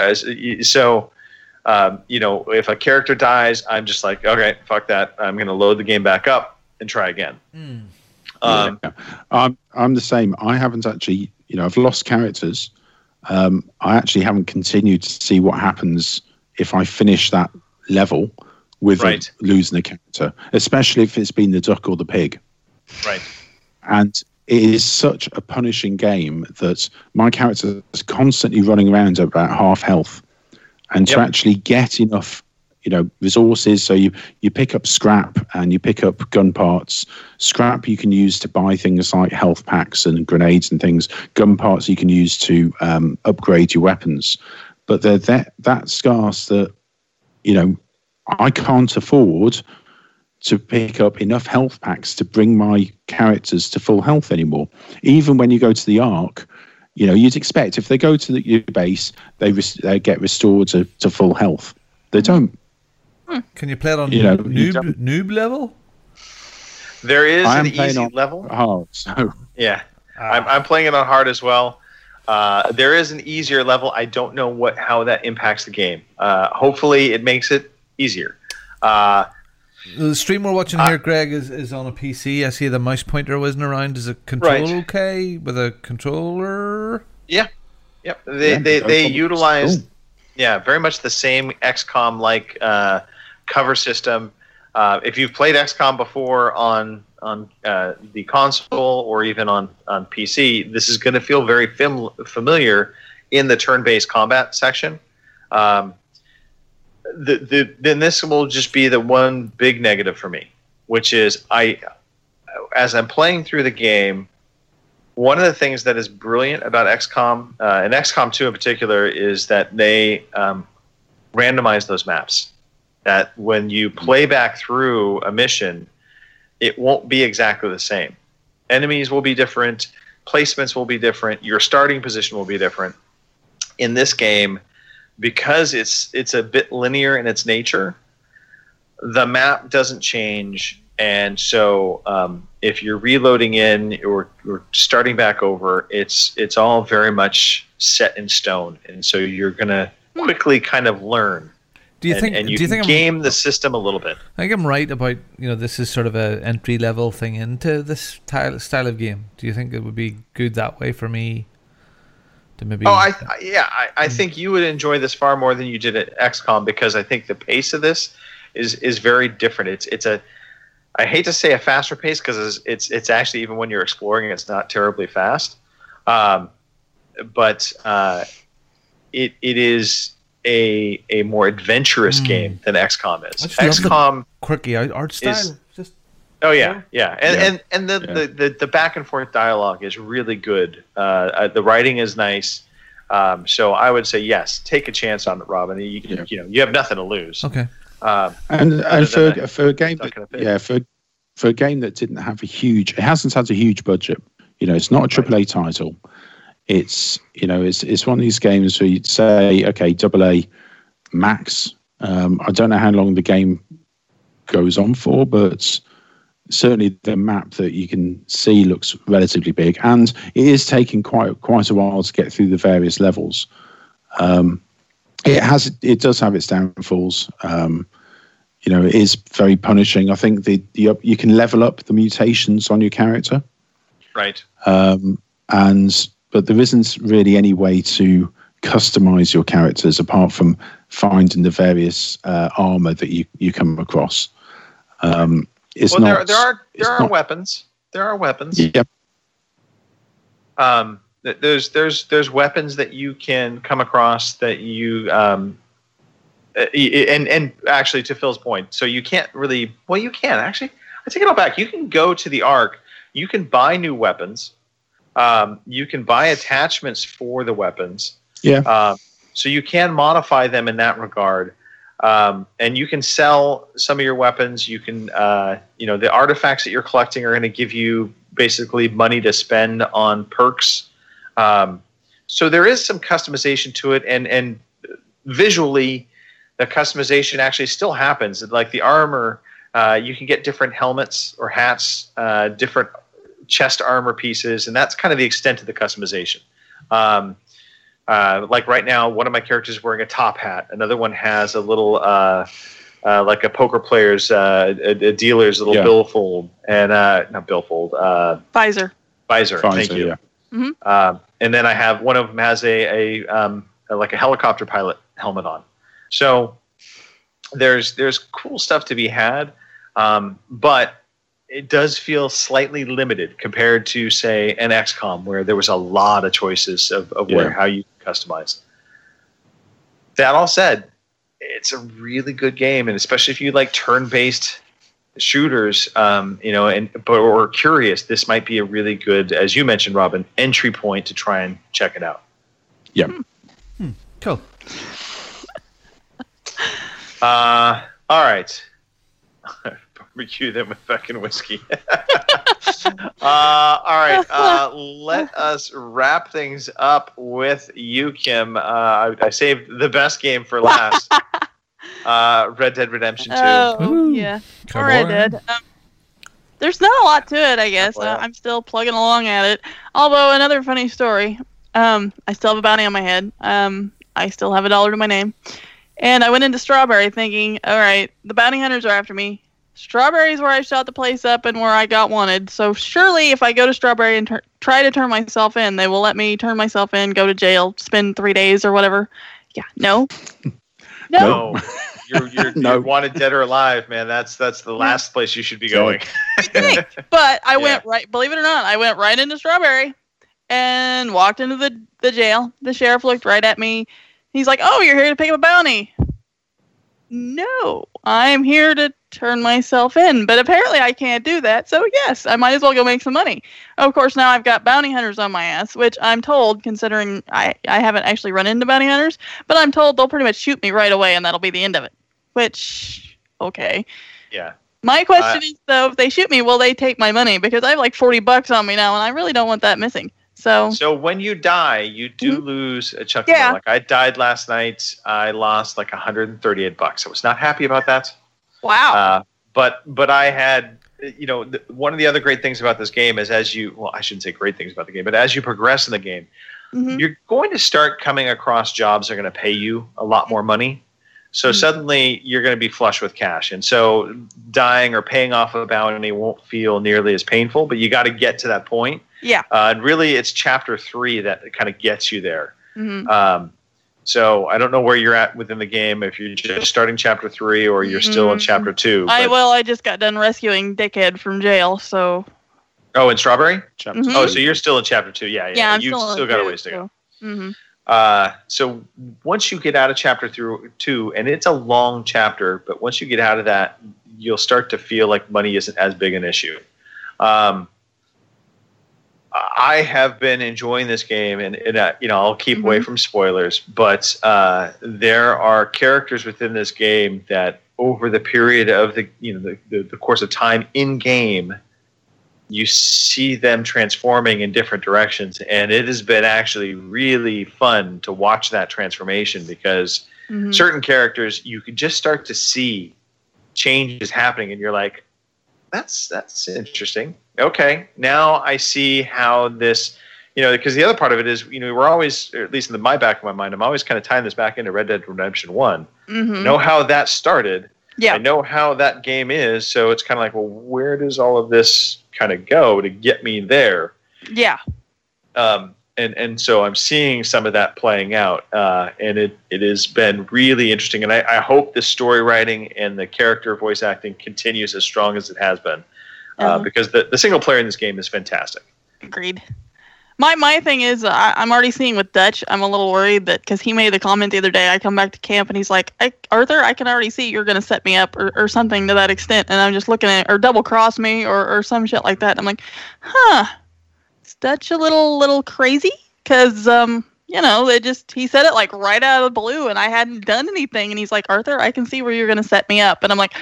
If a character dies, I'm just like, okay, fuck that. I'm going to load the game back up and try again. I'm the same. I haven't actually, I've lost characters. I actually haven't continued to see what happens if I finish that level with losing a character, especially if it's been the duck or the pig. Right. And it is such a punishing game that my character is constantly running around at about half health. And to actually get enough, resources, so you pick up scrap and you pick up gun parts. Scrap you can use to buy things like health packs and grenades and things. Gun parts you can use to upgrade your weapons. But they're that scarce that, I can't afford to pick up enough health packs to bring my characters to full health anymore. Even when you go to the Ark, you'd expect if they go to your base, they get restored to full health. They don't. Can you play it on noob level? There is an easy level. Hard, so. Yeah, I'm playing it on hard as well. There is an easier level. I don't know how that impacts the game. Hopefully, it makes it easier. The stream we're watching here, Greg, is on a PC. I see the mouse pointer wasn't around. Is it control okay with a controller? Yeah. Yep. They utilize very much the same XCOM-like cover system. If you've played XCOM before on the console or even on PC, this is going to feel very familiar in the turn-based combat section. Then this will just be the one big negative for me, which is as I'm playing through the game, one of the things that is brilliant about XCOM, and XCOM 2 in particular, is that they randomize those maps. That when you play back through a mission, it won't be exactly the same. Enemies will be different, placements will be different, your starting position will be different. In this game, because it's a bit linear in its nature, the map doesn't change, and so if you're reloading in or starting back over, it's all very much set in stone, and so you're gonna quickly kind of learn. Do you think can game the system a little bit? I think I'm right about this is sort of a entry level thing into this style of game. Do you think it would be good that way for me? I think you would enjoy this far more than you did at XCOM, because I think the pace of this is very different. It's I hate to say a faster pace, because it's actually, even when you're exploring, it's not terribly fast. But it is a more adventurous game than XCOM is. XCOM quirky art style. Oh yeah, and the back and forth dialogue is really good. The writing is nice. So I would say yes, take a chance on it, Robin. You have nothing to lose. Okay. And for a game for a game that didn't have it hasn't had a huge budget. It's not a AAA title. It's it's one of these games where you'd say, okay, AA max. I don't know how long the game goes on for, but certainly the map that you can see looks relatively big, and it is taking quite a while to get through the various levels. It does have its downfalls. It is very punishing. I think you can level up the mutations on your character, right? But there isn't really any way to customize your characters apart from finding the various armor that you come across. There are weapons. There are weapons. Yep. There's weapons that you can come across that you and actually, to Phil's point, so you can't really. Well, you can actually. I take it all back. You can go to the Ark. You can buy new weapons. You can buy attachments for the weapons. Yeah. So you can modify them in that regard. And you can sell some of your weapons. You can, the artifacts that you're collecting are going to give you basically money to spend on perks. So there is some customization to it, and visually, the customization actually still happens. Like the armor, you can get different helmets or hats, different chest armor pieces, and that's kind of the extent of the customization. Like right now, one of my characters is wearing a top hat. Another one has a little, like a poker player's, a dealer's little billfold, and not billfold, visor. Visor. Thank you. Yeah. Mm-hmm. And then I have one of them has a like a helicopter pilot helmet on. So there's cool stuff to be had, but it does feel slightly limited compared to, say, an XCOM, where there was a lot of choices of how you customize. That all said, it's a really good game, and especially if you like turn-based shooters, or curious, this might be a really good, as you mentioned, Robin, entry point to try and check it out. Yeah. Cool. All right. Barbecue them with fucking whiskey. All right. Let us wrap things up with you, Kim. I saved the best game for last. Red Dead Redemption 2. Oh, yeah. Or Red Dead. There's not a lot to it, I guess. I'm still plugging along at it. Although, another funny story. I still have a bounty on my head. I still have $1 to my name. And I went into Strawberry thinking, all right, the bounty hunters are after me. Strawberry's where I shot the place up and where I got wanted. So surely if I go to Strawberry and try to turn myself in, they will let me turn myself in, go to jail, spend 3 days or whatever. Yeah, no. No. You're wanted dead or alive, man. That's the last place you should be going. But I went right, believe it or not, I went right into Strawberry and walked into the jail. The sheriff looked right at me. He's like, "Oh, you're here to pick up a bounty." No, I'm here to turn myself in. But apparently I can't do that. So yes, I might as well go make some money. Of course, now I've got bounty hunters on my ass, which I'm told, considering I haven't actually run into bounty hunters, but I'm told they'll pretty much shoot me right away and that'll be the end of it. Which, okay. Yeah. My question is, though, if they shoot me, will they take my money? Because I have like $40 on me now, and I really don't want that missing. So when you die, you do lose a chunk of money. Like I died last night. I lost like $138. I was not happy about that. Wow. But I had, one of the other great things about this game is I shouldn't say great things about the game, but as you progress in the game, you're going to start coming across jobs that are going to pay you a lot more money. So suddenly you're going to be flush with cash. And so dying or paying off a bounty won't feel nearly as painful, but you got to get to that point. Yeah. And really it's chapter 3 that kind of gets you there. So I don't know where you're at within the game, if you're just starting chapter 3 or you're still in chapter 2. I just got done rescuing Dickhead from jail, so. Oh, in Strawberry? Oh, so you're still in chapter 2. Yeah. I'm You've still got a ways to go. So once you get out of chapter 2, and it's a long chapter, but once you get out of that, you'll start to feel like money isn't as big an issue. I have been enjoying this game, and I'll keep away from spoilers, but there are characters within this game that over the period of the course of time in game, you see them transforming in different directions, and it has been actually really fun to watch that transformation because certain characters you could just start to see changes happening, and you're like, that's interesting. Okay, now I see how this, because the other part of it is, we're always, or at least in my back of my mind, I'm always kind of tying this back into Red Dead Redemption 1. I know how that started. Yeah. I know how that game is, so it's kind of like, well, where does all of this kind of go to get me there? Yeah. And so I'm seeing some of that playing out, and it has been really interesting. And I hope the story writing and the character voice acting continues as strong as it has been, because the single player in this game is fantastic. Agreed. My thing is, I'm already seeing with Dutch, I'm a little worried that, because he made the comment the other day, I come back to camp and he's like, Arthur, I can already see you're going to set me up or something to that extent. And I'm just looking at, or double cross me or some shit like that. And I'm like, is Dutch a little crazy? Because, he said it like right out of the blue and I hadn't done anything. And he's like, Arthur, I can see where you're going to set me up. And I'm like,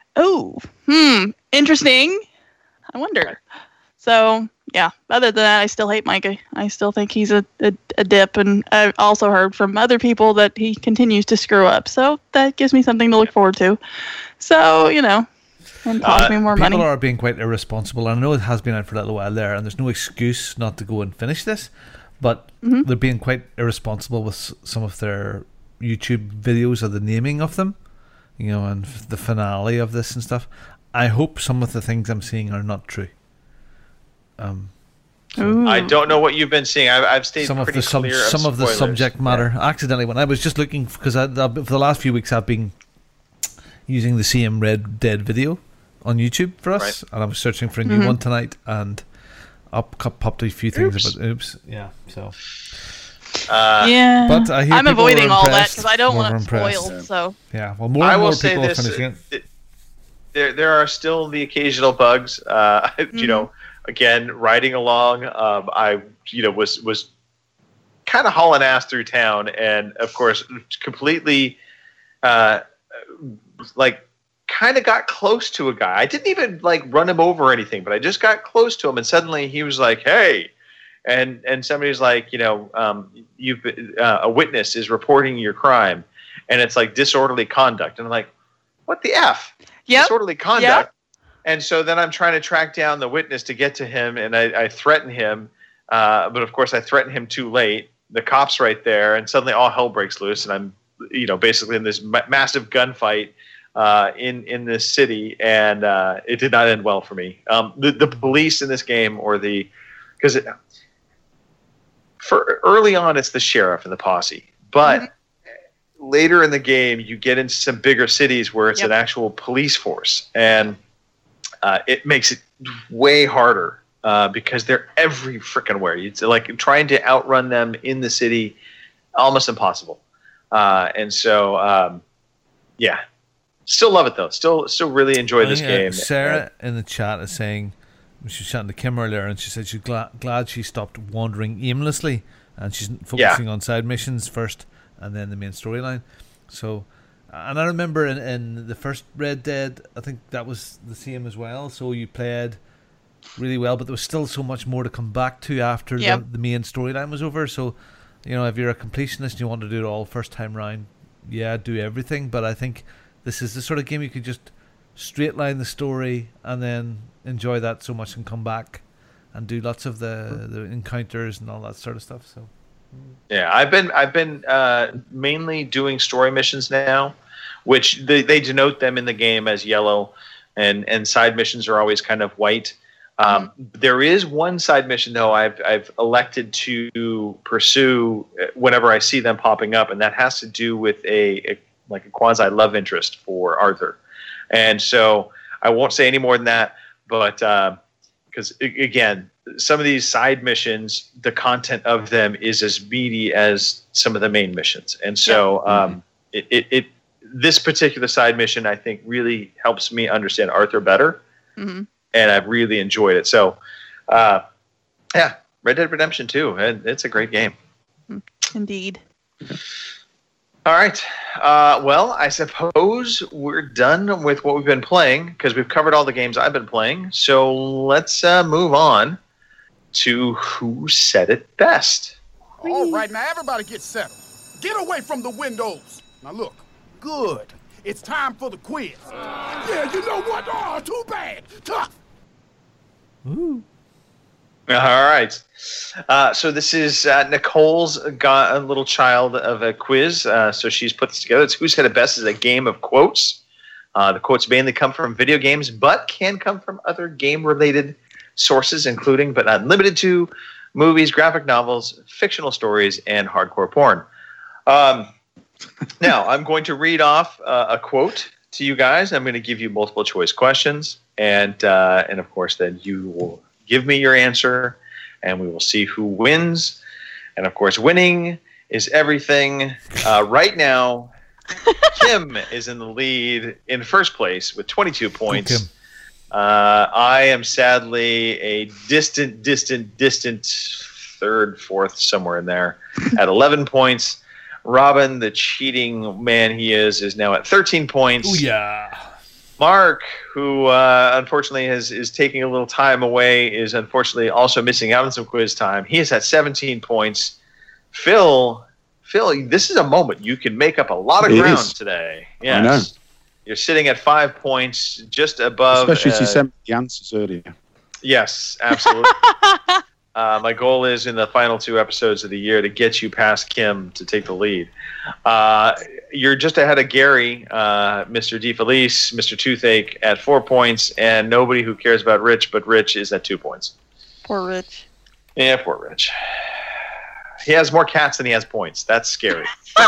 interesting. I wonder. So, yeah, other than that, I still hate Micah. I still think he's a dip, and I've also heard from other people that he continues to screw up. So that gives me something to look forward to. So, and cost me more money. People are being quite irresponsible. I know it has been out for a little while there, and there's no excuse not to go and finish this, but they're being quite irresponsible with some of their YouTube videos of the naming of them, and the finale of this and stuff. I hope some of the things I'm seeing are not true. I don't know what you've been seeing. I've stayed pretty clear of some of the subject matter. Accidentally, when I was just looking, because for the last few weeks I've been using the same Red Dead video on YouTube for us, and I was searching for a new one tonight, and up popped a few things about oops. Yeah, so. But I hear I'm avoiding all that because I don't want it spoiled. So yeah, well, more and more people are finishing it. There are still the occasional bugs. Again, riding along, I was kind of hauling ass through town, and of course, completely kind of got close to a guy. I didn't even run him over or anything, but I just got close to him, and suddenly he was like, "Hey," and somebody's like, "You've a witness is reporting your crime," and it's like disorderly conduct, and I'm like, "What the f? Disorderly conduct." Yep. And so then I'm trying to track down the witness to get to him, and I threaten him, but of course I threaten him too late. The cop's right there, and suddenly all hell breaks loose, and I'm basically in this massive gunfight in this city, and it did not end well for me. The police in this game, because for early on it's the sheriff and the posse, but later in the game you get into some bigger cities where it's an actual police force, and it makes it way harder because they're every frickin' where. It's like trying to outrun them in the city, almost impossible. And so, still love it though. Still really enjoy this game. Sarah in the chat is saying, she was chatting to Kim earlier, and she said she's glad she stopped wandering aimlessly, and she's focusing on side missions first, and then the main storyline. So. And I remember in the first Red Dead, I think that was the same as well. So you played really well, but there was still so much more to come back to after the main storyline was over. So, if you're a completionist and you want to do it all first time round, do everything. But I think this is the sort of game you could just straight line the story and then enjoy that so much and come back and do lots of the encounters and all that sort of stuff. So. Yeah, I've been mainly doing story missions now, which they denote them in the game as yellow, and side missions are always kind of white. There is one side mission though I've elected to pursue whenever I see them popping up, and that has to do with a quasi love interest for Arthur, and so I won't say any more than that, but because again. Some of these side missions, the content of them is as meaty as some of the main missions, and so this particular side mission, I think, really helps me understand Arthur better, and I've really enjoyed it. So, yeah, Red Dead Redemption 2, and it's a great game. Indeed. All right. Well, I suppose we're done with what we've been playing because we've covered all the games I've been playing. So let's move on to Who Said It Best. All right, now everybody get settled. Get away from the windows. Now look, good. It's time for the quiz. Yeah, you know what? Oh, too bad. Tough. Ooh. All right. So this is Nicole's got a little child of a quiz. So she's put this together. It's Who Said It Best is a game of quotes. The quotes mainly come from video games, but can come from other game-related sources, including but not limited to movies, graphic novels, fictional stories, and hardcore porn. Now, I'm going to read off a quote to you guys. I'm going to give you multiple choice questions, and of course, then you will give me your answer, and we will see who wins. And of course, winning is everything. Right now, Kim is in the lead in first place with 22 points. I am sadly a distant third, fourth, somewhere in there at 11 points. Robin, the cheating man he is now at 13 points. Oh, yeah. Mark, who unfortunately is taking a little time away, is unfortunately also missing out on some quiz time. He is at 17 points. Phil, this is a moment you can make up a lot of ground today. Yes. I know. You're sitting at 5 points, just above. Especially as you sent me the answers earlier. Yes, absolutely. My goal is in the final 2 episodes of the year to get you past Kim to take the lead. You're just ahead of Gary, Mr. DeFelice, Mr. Toothache at 4 points, and nobody who cares about Rich, but Rich is at 2 points. Poor Rich. Yeah, poor Rich. He has more cats than he has points. That's scary.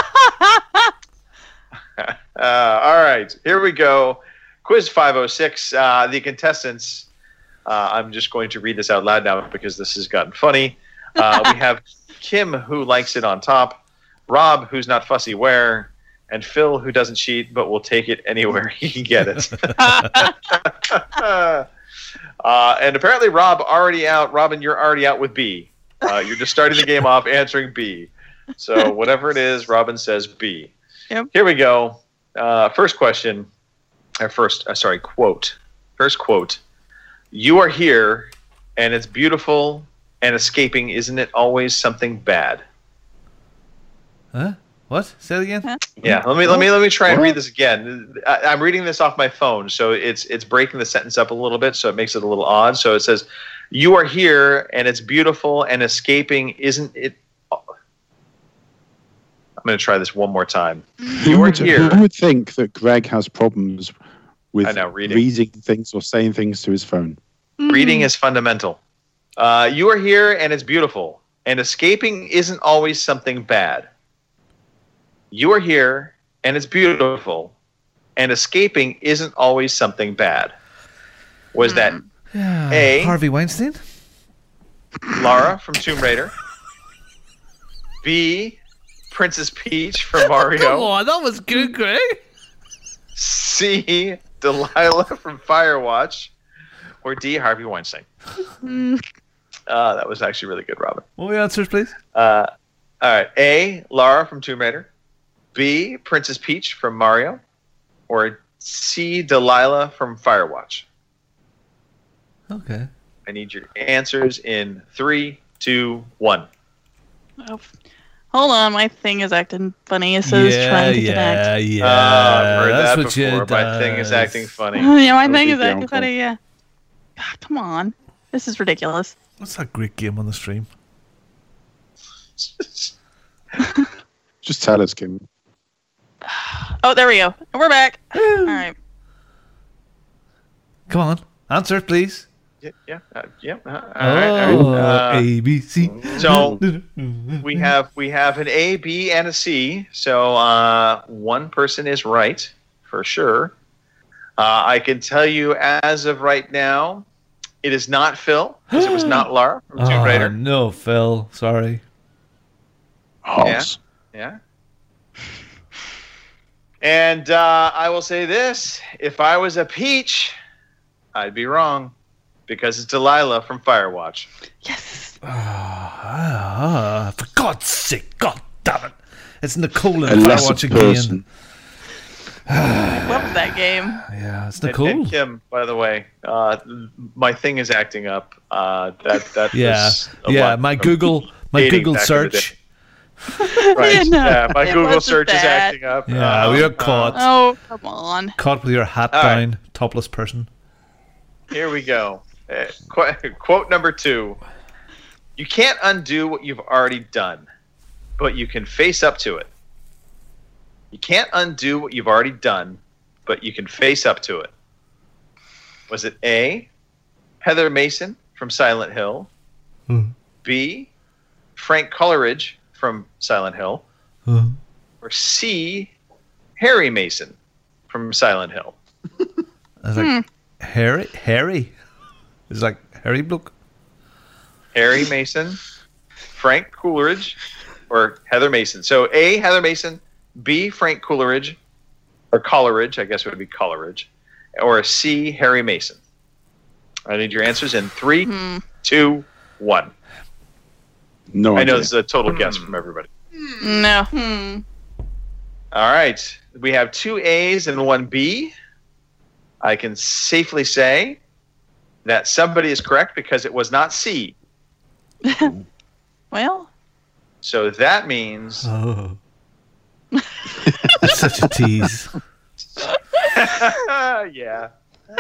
All right, here we go. Quiz 506. The contestants, I'm just going to read this out loud now because this has gotten funny. We have Kim, who likes it on top, Rob, who's not fussy where, and Phil, who doesn't cheat but will take it anywhere he can get it. And apparently Rob already out. Robin, you're already out with B. You're just starting the game off answering B. So whatever it is, Robin says B. Yep. Here we go. First question. Quote. First quote. You are here, and it's beautiful, and escaping isn't it always something bad? Huh? What? Say it again? Yeah, let me try and read this again. I'm reading this off my phone, so it's breaking the sentence up a little bit, so it makes it a little odd. So it says, "You are here, and it's beautiful, and escaping isn't it?" I'm going to try this one more time. You are here. Who would think that Greg has problems with reading things or saying things to his phone? Reading is fundamental. You are here, and it's beautiful, and escaping isn't always something bad. You are here, and it's beautiful, and escaping isn't always something bad. Was that A, Harvey Weinstein? Lara from Tomb Raider? B, Princess Peach from Mario? Come on, that was good, Greg. C, Delilah from Firewatch? Or D, Harvey Weinstein? That was actually really good, Robin. What were your answers, please? All right. A, Lara from Tomb Raider. B, Princess Peach from Mario. Or C, Delilah from Firewatch. Okay. I need your answers in 3, 2, 1. Oh, hold on, my thing is acting funny. It says trying to connect. Yeah. I've heard That's that what you before. My thing is acting funny. Yeah, my thing is acting funny, yeah. Ah, come on. This is ridiculous. What's that great game on the stream? Just tell us, Kim. Oh, there we go. We're back. All right. Come on. Answer, please. Yeah. All right. A, B, C. So we have an A, B, and a C. So one person is right for sure. I can tell you as of right now, it is not Phil because it was not Lara from Tomb Raider. No, Phil. Sorry. Yeah. And I will say this. If I was a Peach, I'd be wrong. Because it's Delilah from Firewatch. Yes. For God's sake. God damn it. It's Nicole in A lesser Firewatch person. again. I love that game. Yeah, it's And Nicole. Kim, by the way, my thing is acting up. That Yeah. was a Yeah, lot my from Google dating back in the search. Right. Yeah, no, Yeah, my it Google wasn't search is that. acting up. Yeah, we are caught. Oh, come on. Caught with your hat All down, topless person. Here we go. Quote number 2. You can't undo what you've already done, but you can face up to it. You can't undo what you've already done, but you can face up to it. Was it A, Heather Mason from Silent Hill? B, Frank Coleridge from Silent Hill? Or C, Harry Mason from Silent Hill? I was like, Harry? It's like Harry Bloke. Harry Mason, Frank Coleridge, or Heather Mason. So A, Heather Mason, B, Frank Coleridge, or Coleridge, I guess it would be Coleridge, or C, Harry Mason. I need your answers in 3, 2, 1. No I idea. know this is a total guess from everybody. No. All right. We have 2 A's and 1 B. I can safely say that somebody is correct because it was not C. Well. So that means... Oh. That's such a tease. Yeah.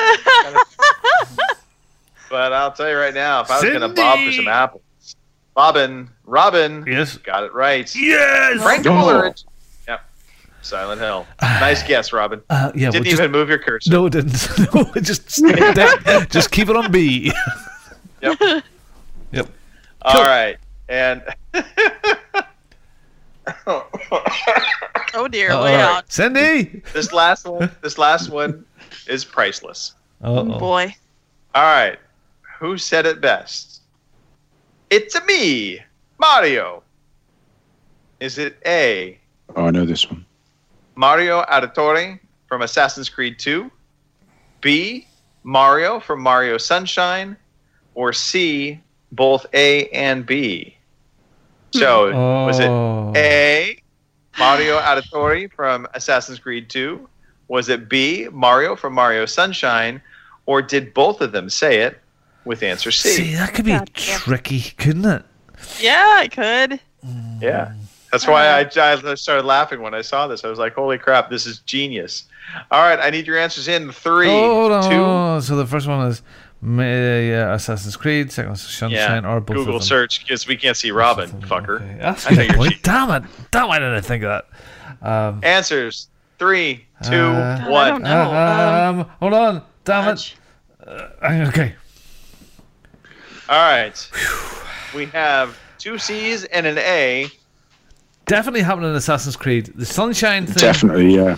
But I'll tell you right now, if I was going to bob for some apples, Robin, yes, got it right. Yes, Frank Coleridge. Yep. Silent Hill. Nice guess, Robin. Yeah, didn't even move your cursor. No, it didn't. No, it just keep it on B. Yep. Yep. All right, and oh dear, All way right. out. Cindy. This last one is priceless. Oh boy. All right, who said it best? It's a me, Mario. Is it A, Oh, I know this one. Mario Auditore from Assassin's Creed 2, B, Mario from Mario Sunshine, or C, both A and B? So, was it A, Mario Auditore from Assassin's Creed 2? Was it B, Mario from Mario Sunshine? Or did both of them say it with answer C? See, that could be tricky, couldn't it? Yeah, I could. Yeah. That's why I started laughing when I saw this. I was like, holy crap, this is genius. All right, I need your answers in 3, 2. So the first one is Assassin's Creed, second is Sunshine, or both Google of them. search, because we can't see Robin, fucker. Okay. That's I know a good you're point. cheating. Damn it. Why didn't I think of that? Answers 3, 2, 1. I don't know. Hold on. Damn it. Okay. All right. We have 2 C's and an A. Definitely happened in Assassin's Creed. The Sunshine thing. Definitely, yeah.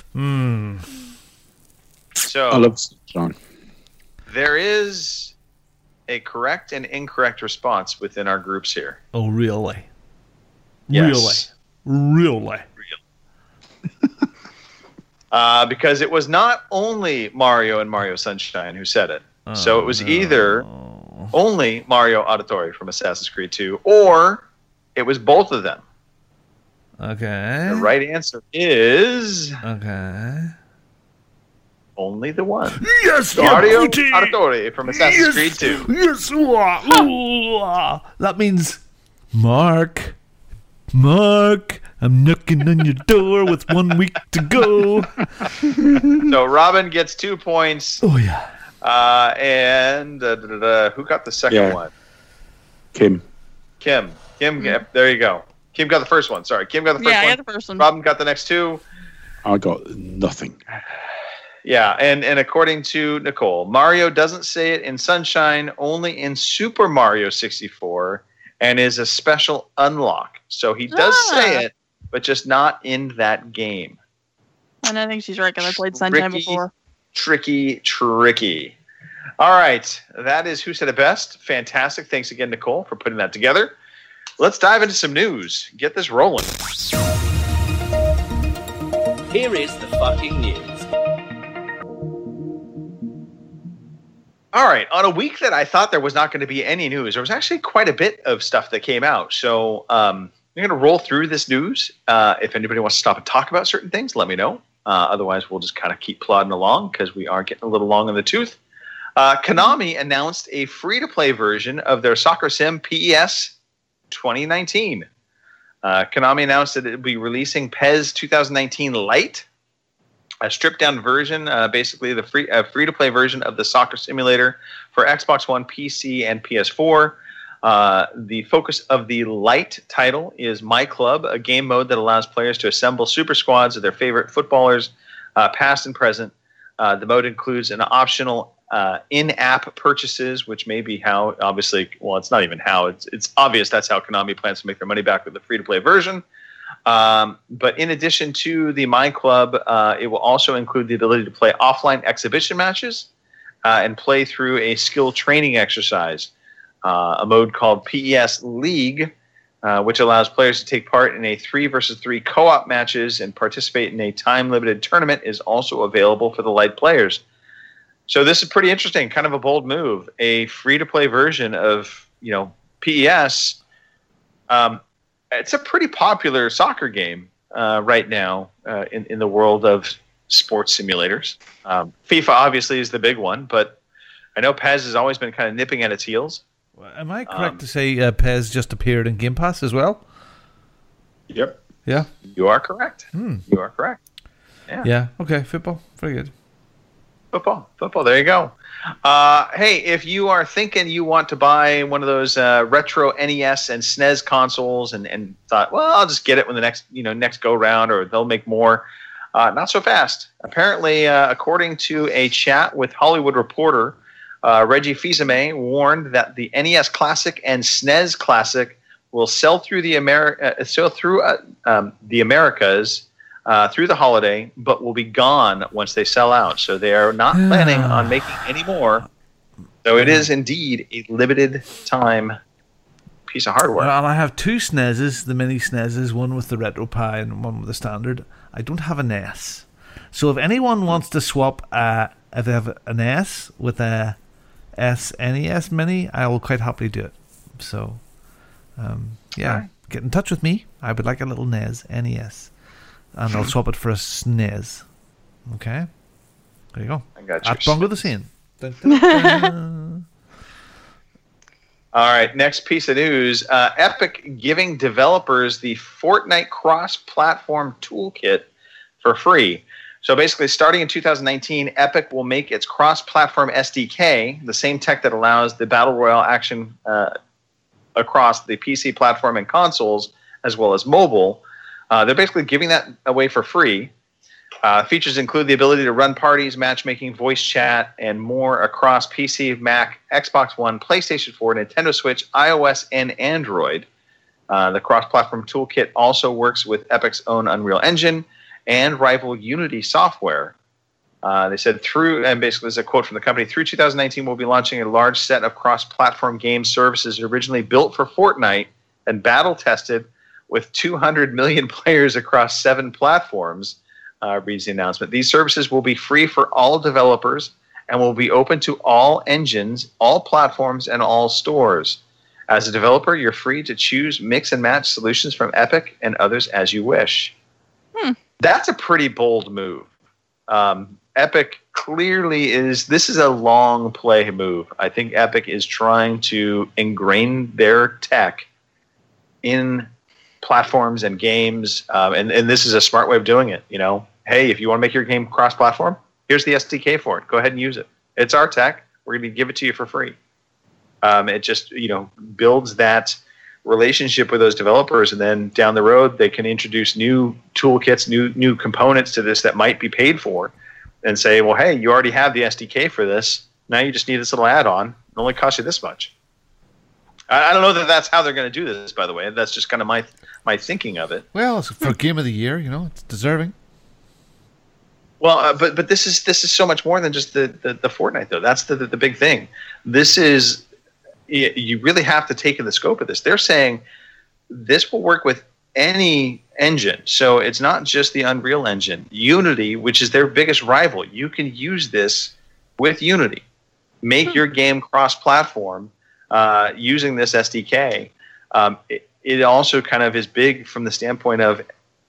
So I love Sunshine. there is a correct and incorrect response within our groups here. Oh, really? Yes. Really? Because it was not only Mario and Mario Sunshine who said it. So it was either only Mario Auditore from Assassin's Creed 2, or it was both of them. Okay. The right answer is Okay. only the one. Yes, Mario you beauty. Auditore from Assassin's Creed 2. Yes. That means Mark, I'm knocking on your door with 1 week to go. So Robin gets 2 points. Oh, yeah. And who got the second one? Kim. Kim. Yep, there you go. Kim got the first one. Sorry, Kim got the first one. Yeah, I got the first one. Robin got the next 2. I got nothing. Yeah, and according to Nicole, Mario doesn't say it in Sunshine, only in Super Mario 64, and is a special unlock. So he does say it, but just not in that game. And I think she's right because I played Sunshine before. Tricky. All right, that is Who Said It Best. Fantastic. Thanks again, Nicole, for putting that together. Let's dive into some news. Get this rolling. Here is the fucking news. All right. On a week that I thought there was not going to be any news, there was actually quite a bit of stuff that came out. So I'm going to roll through this news. If anybody wants to stop and talk about certain things, let me know. Otherwise, we'll just kind of keep plodding along because we are getting a little long in the tooth. Konami announced a free-to-play version of their soccer sim PES 2019. Konami announced that it would be releasing PES 2019 Lite, a stripped-down version, basically the free-to-play version of the soccer simulator for Xbox One, PC, and PS4. The focus of the Lite title is My Club, a game mode that allows players to assemble super squads of their favorite footballers, past and present. The mode includes an optional in-app purchases, which may be how, obviously, well, it's not even how, it's obvious that's how Konami plans to make their money back with the free-to-play version. But in addition to the My Club, it will also include the ability to play offline exhibition matches and play through a skill training exercise. A mode called PES League, which allows players to take part in a 3-versus-3 co-op matches and participate in a time-limited tournament, is also available for the Lite players. So this is pretty interesting, kind of a bold move. A free-to-play version of, PES. It's a pretty popular soccer game right now in the world of sports simulators. FIFA obviously is the big one, but I know PES has always been kind of nipping at its heels. Am I correct to say PES just appeared in Game Pass as well? Yep. Yeah. You are correct. You are correct. Yeah. Yeah. Okay. Football. Very good. Football. There you go. Hey, if you are thinking you want to buy one of those retro NES and SNES consoles and thought, well, I'll just get it when the next go round, or they'll make more. Not so fast. Apparently, according to a chat with Hollywood Reporter, Reggie Fils-Aimé warned that the NES Classic and SNES Classic will sell through the Americas through the holiday, but will be gone once they sell out. So they are not planning on making any more. So it is indeed a limited time piece of hardware. Well, I have two SNESes, the mini SNESes, one with the RetroPie and one with the standard. I don't have an S. So if anyone wants to swap, if they have an S with a SNES mini, I will quite happily do it. So, right. Get in touch with me. I would like a little NES. And I'll swap it for a SNES. Okay? There you go. I got you. At Bongo the Scene. Dun, dun, dun. All right, next piece of news. Epic giving developers the Fortnite cross-platform toolkit for free. So basically, starting in 2019, Epic will make its cross-platform SDK, the same tech that allows the Battle Royale action across the PC platform and consoles, as well as mobile. They're basically giving that away for free. Features include the ability to run parties, matchmaking, voice chat, and more across PC, Mac, Xbox One, PlayStation 4, Nintendo Switch, iOS, and Android. The cross-platform toolkit also works with Epic's own Unreal Engine and rival Unity software. They said and basically there's a quote from the company, through 2019 we'll be launching a large set of cross-platform game services originally built for Fortnite and battle-tested with 200 million players across 7 platforms, reads the announcement. These services will be free for all developers and will be open to all engines, all platforms, and all stores. As a developer, you're free to choose, mix, and match solutions from Epic and others as you wish. That's a pretty bold move. Epic clearly this is a long play move. I think Epic is trying to ingrain their tech in platforms and games, and this is a smart way of doing it. Hey, if you want to make your game cross-platform, here's the SDK for it. Go ahead and use it. It's our tech. We're going to give it to you for free. It just builds that relationship with those developers, and then down the road they can introduce new toolkits, new components to this that might be paid for, and say, well, hey, you already have the SDK for this. Now you just need this little add-on. It only costs you this much. I don't know that that's how they're going to do this, by the way. That's just kind of my thinking of it. Well, it's for Game of the Year, it's deserving. Well, but this is so much more than just the Fortnite, though. That's the big thing. This is, you really have to take in the scope of this. They're saying this will work with any engine. So it's not just the Unreal Engine. Unity, which is their biggest rival, you can use this with Unity. Make your game cross-platform using this SDK. It also kind of is big from the standpoint of,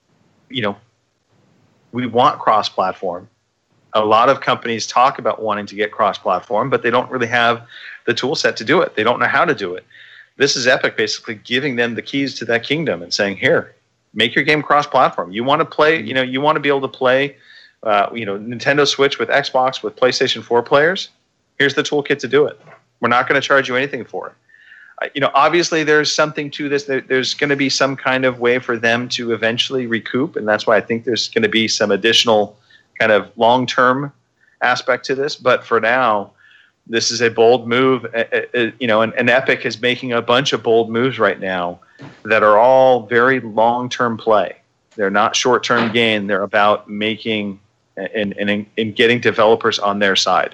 we want cross-platform. A lot of companies talk about wanting to get cross-platform, but they don't really have the tool set to do it. They don't know how to do it. This is Epic basically giving them the keys to that kingdom and saying, here, make your game cross-platform. You want to play, you want to be able to play, Nintendo Switch with Xbox with PlayStation 4 players. Here's the toolkit to do it. We're not going to charge you anything for it. Obviously there's something to this. There's going to be some kind of way for them to eventually recoup, and that's why I think there's going to be some additional kind of long-term aspect to this. But for now, this is a bold move, and Epic is making a bunch of bold moves right now that are all very long-term play. They're not short-term gain. They're about making and getting developers on their side.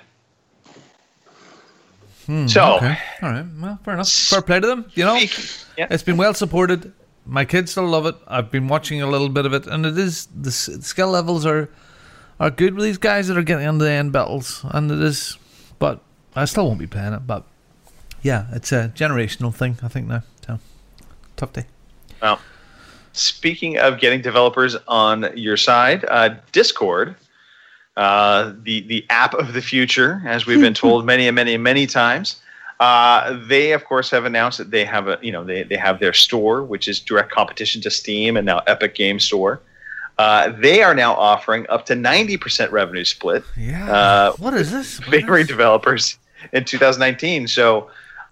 Okay. All right. Well, fair enough. Fair play to them. It's been well supported. My kids still love it. I've been watching a little bit of it, and it is the skill levels are good with these guys that are getting into the end battles, and it is. But I still won't be playing it. But yeah, it's a generational thing, I think now. So tough day. Well, speaking of getting developers on your side, Discord. The app of the future, as we've been told many times. They of course have announced that they have they have their store, which is direct competition to Steam and now Epic Game Store. They are now offering up to 90% revenue split. Yeah. What is this? Favoring developers in 2019. So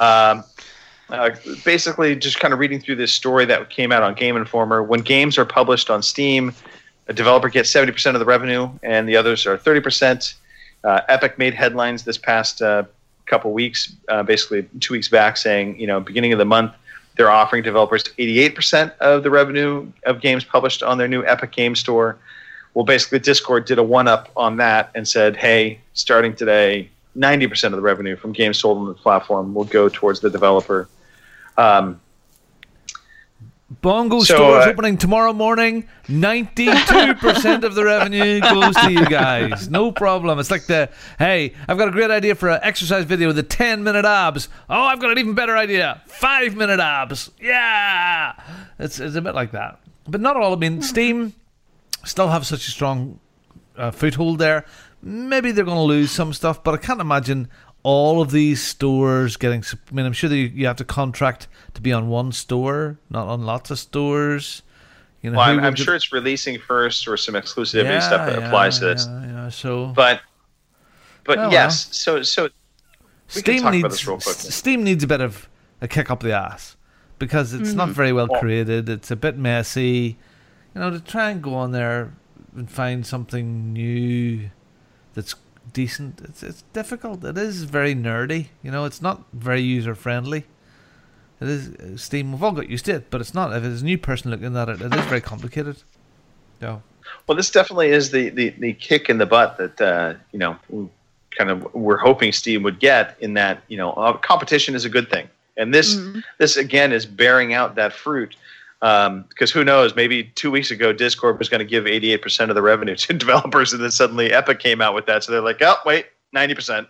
basically, just kind of reading through this story that came out on Game Informer. When games are published on Steam, a developer gets 70% of the revenue, and the others are 30%. Epic made headlines this past couple weeks, basically 2 weeks back, saying, beginning of the month, they're offering developers 88% of the revenue of games published on their new Epic Game Store. Well, basically, Discord did a one-up on that and said, hey, starting today, 90% of the revenue from games sold on the platform will go towards the developer. Bongo stores opening tomorrow morning. 92% of the revenue goes to you guys. No problem. It's like hey, I've got a great idea for an exercise video with the 10-minute abs. Oh, I've got an even better idea. 5-minute abs. Yeah. It's a bit like that. But not all. I mean, Steam still have such a strong foothold there. Maybe they're going to lose some stuff, but I can't imagine all of these stores getting. I mean, I'm sure that you have to contract to be on one store, not on lots of stores. Well, I'm sure it's releasing first or some exclusivity stuff that applies to this. But yes, well. So we can talk about this real quickly. Steam needs a bit of a kick up the ass because it's not very well created. It's a bit messy. To try and go on there and find something new that's decent, it's difficult. It is very nerdy. It's not very user friendly. It is Steam. We've all got used to it, but it's not. If it's a new person looking at it, it is very complicated. No. Well, this definitely is the kick in the butt that we're hoping Steam would get. In that competition is a good thing, and this again is bearing out that fruit. Because who knows? Maybe 2 weeks ago, Discord was going to give 88% of the revenue to developers, and then suddenly Epic came out with that. So they're like, oh, wait, 90%.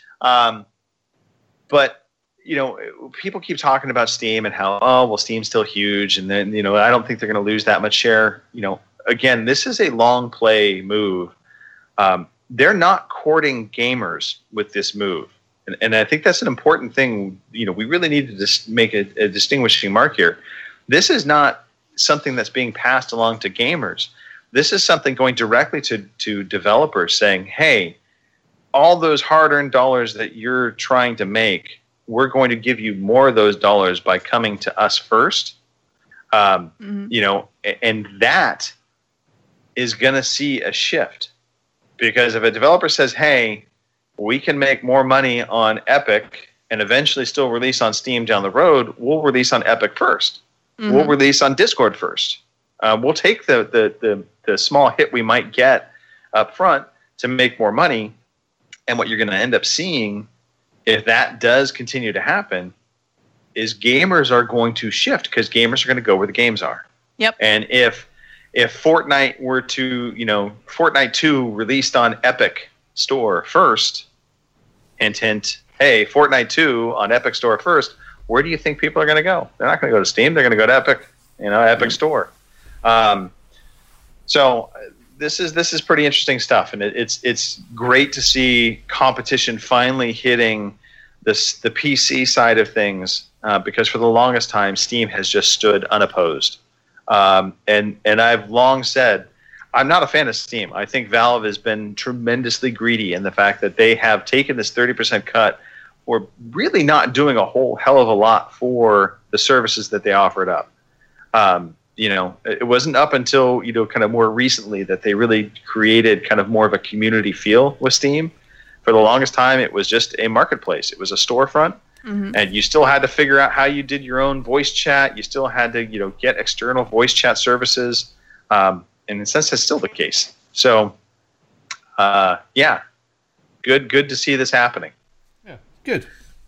But people keep talking about Steam and how, Steam's still huge, and then I don't think they're going to lose that much share. Again, this is a long play move. They're not courting gamers with this move, and I think that's an important thing. We really need to just make a distinguishing mark here. This is not something that's being passed along to gamers. This is something going directly to developers saying, hey, all those hard-earned dollars that you're trying to make, we're going to give you more of those dollars by coming to us first. And that is going to see a shift. Because if a developer says, hey, we can make more money on Epic and eventually still release on Steam down the road, we'll release on Epic first. We'll release on Discord first. We'll take the small hit we might get up front to make more money. And what you're going to end up seeing, if that does continue to happen, is gamers are going to shift because gamers are going to go where the games are. Yep. And if Fortnite were to, Fortnite 2 released on Epic Store first, hint, hint, hey, Fortnite 2 on Epic Store first, where do you think people are going to go? They're not going to go to Steam. They're going to go to Epic, Epic Store. So this is pretty interesting stuff, and it's great to see competition finally hitting the PC side of things, because for the longest time, Steam has just stood unopposed. And I've long said, I'm not a fan of Steam. I think Valve has been tremendously greedy in the fact that they have taken this 30% cut for really not doing a whole hell of a lot for the services that they offered up. It wasn't up until, kind of more recently that they really created kind of more of a community feel with Steam. For the longest time, it was just a marketplace. It was a storefront. Mm-hmm. And you still had to figure out how you did your own voice chat. You still had to, get external voice chat services. And in a sense, that's still the case. So, good to see this happening. Yeah, good.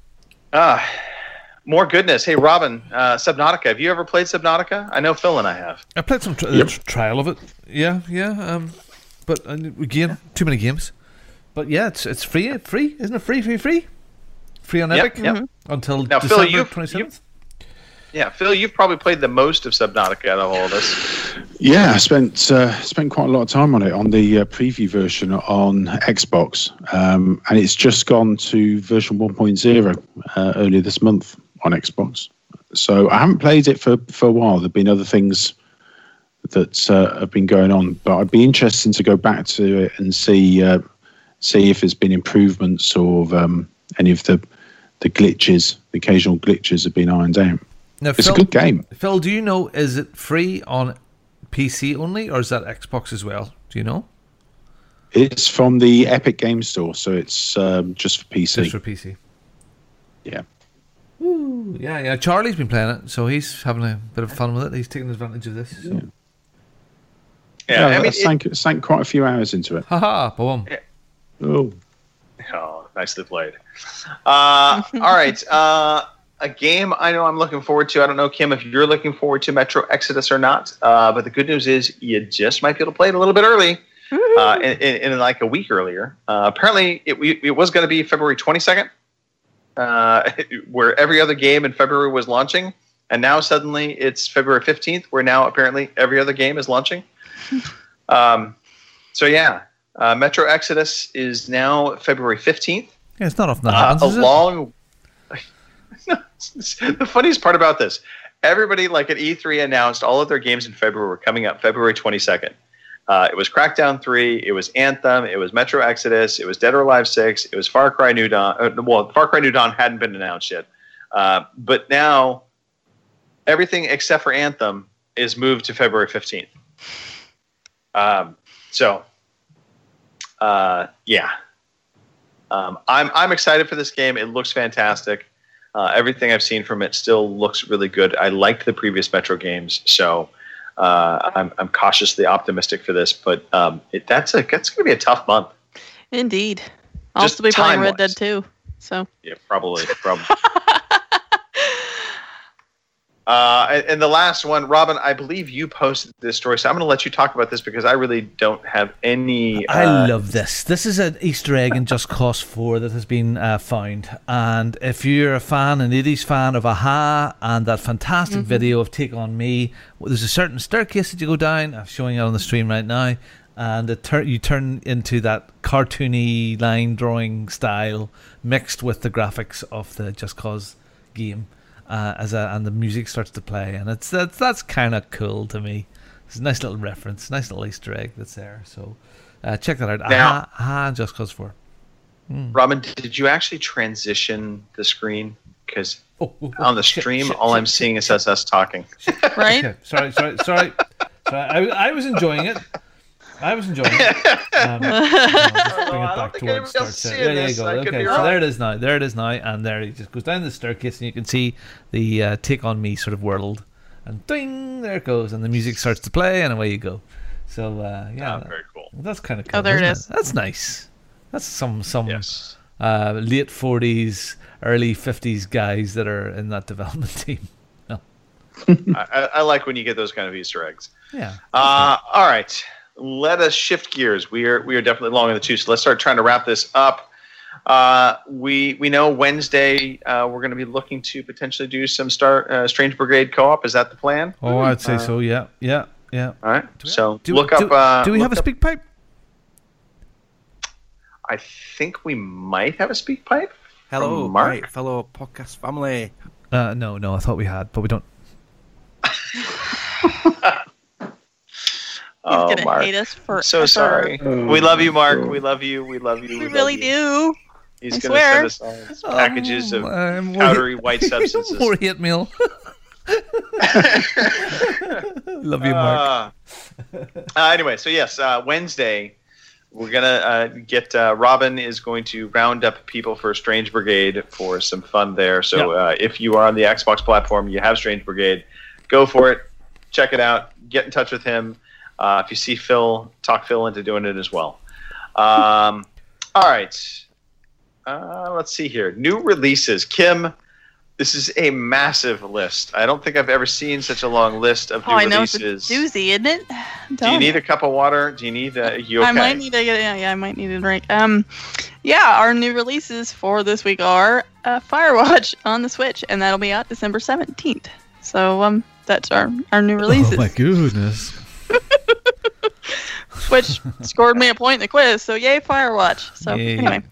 More goodness. Hey, Robin, Subnautica. Have you ever played Subnautica? I know Phil and I have. I played some trial of it. Yeah. But again, too many games. But yeah, it's free, isn't it? Free. Free on Epic until now, December 27th. Phil, you've probably played the most of Subnautica out of all of us. Yeah, I spent quite a lot of time on it on the preview version on Xbox, and it's just gone to version 1.0 earlier this month on Xbox. So I haven't played it for a while. There've been other things that have been going on, but I'd be interested to go back to it and see if there's been improvements or any of the glitches, the occasional glitches have been ironed out. Now, it's a good game. Phil, do you know, is it free on PC only, or is that Xbox as well? Do you know? It's from the Epic Game Store, so it's just for PC. Just for PC. Yeah. Ooh, yeah. Charlie's been playing it, so he's having a bit of fun with it. He's taking advantage of this. So. Yeah, I sank quite a few hours into it. Haha, boom. Yeah. Oh, nicely played. All right. A game I know I'm looking forward to. I don't know, Kim, if you're looking forward to Metro Exodus or not. But the good news is you just might be able to play it a little bit early, in like a week earlier. Apparently, it was going to be February 22nd, where every other game in February was launching. And now suddenly it's February 15th, where now apparently every other game is launching. Metro Exodus is now February 15th. Yeah, it's not often that happens, The funniest part about this, everybody like at E3 announced all of their games in February were coming up February 22nd. It was Crackdown 3, it was Anthem, it was Metro Exodus, it was Dead or Alive 6, it was Far Cry New Dawn. Far Cry New Dawn hadn't been announced yet. But now everything except for Anthem is moved to February 15th. I'm excited for this game. It looks fantastic. Everything I've seen from it still looks really good. I liked the previous Metro games, so I'm cautiously optimistic for this. But that's going to be a tough month. Indeed. I'll also be playing Red Dead 2. So yeah, probably. And the last one, Robin, I believe you posted this story, so I'm going to let you talk about this because I really don't have any... I love this. This is an Easter egg in Just Cause 4 that has been found. And if you're an 80s fan of Aha and that fantastic video of Take On Me, there's a certain staircase that you go down. I'm showing it on the stream right now. And you turn into that cartoony line drawing style mixed with the graphics of the Just Cause game. And the music starts to play, and that's kind of cool to me. It's a nice little reference, nice little Easter egg that's there. So check that out. Now, Aha, Just Cause 4. Robin, did you actually transition the screen? Because on the stream, all I'm seeing is us talking. Right? Okay, sorry. I was enjoying it. Just bring it back towards start. There you go. Okay, so there it is now. And there he just goes down the staircase, and you can see the Take On Me sort of world. And ding, there it goes, and the music starts to play, and away you go. So very cool. That's kind of cool. Oh, there it is. That's nice. That's some late 40s, early 50s guys that are in that development team. No. I like when you get those kind of Easter eggs. Yeah. All right. Let us shift gears. We are definitely long in the tooth, so let's start trying to wrap this up. We know Wednesday we're going to be looking to potentially do some Strange Brigade co-op. Is that the plan? Oh, I'd say so. Yeah. All right. So Do look we up. have a speak pipe? I think we might have a speak pipe. Hello, from Mark. right, fellow podcast family. No, I thought we had, but we don't. He's gonna hate us for. So sorry. We love you, Mark. We love you. We love you. We really do. He's I going to swear. send us all packages of powdery white substances. More hate meal. Love you, Mark. Anyway, so yes, Wednesday we're gonna get. Robin is going to round up people for Strange Brigade for some fun there. So if you are on the Xbox platform, you have Strange Brigade, go for it. Check it out. Get in touch with him. If you see Phil, talk Phil into doing it as well. All right. Let's see here. New releases. Kim, this is a massive list. I don't think I've ever seen such a long list of new releases. I know, it's a doozy, isn't it? Do you need a cup of water? Do you need you okay? I might need I might need a drink. Our new releases for this week are Firewatch on the Switch, and that'll be out December 17th. So that's our new releases. Oh my goodness. Which scored me a point in the quiz, so yay Firewatch. So anyway.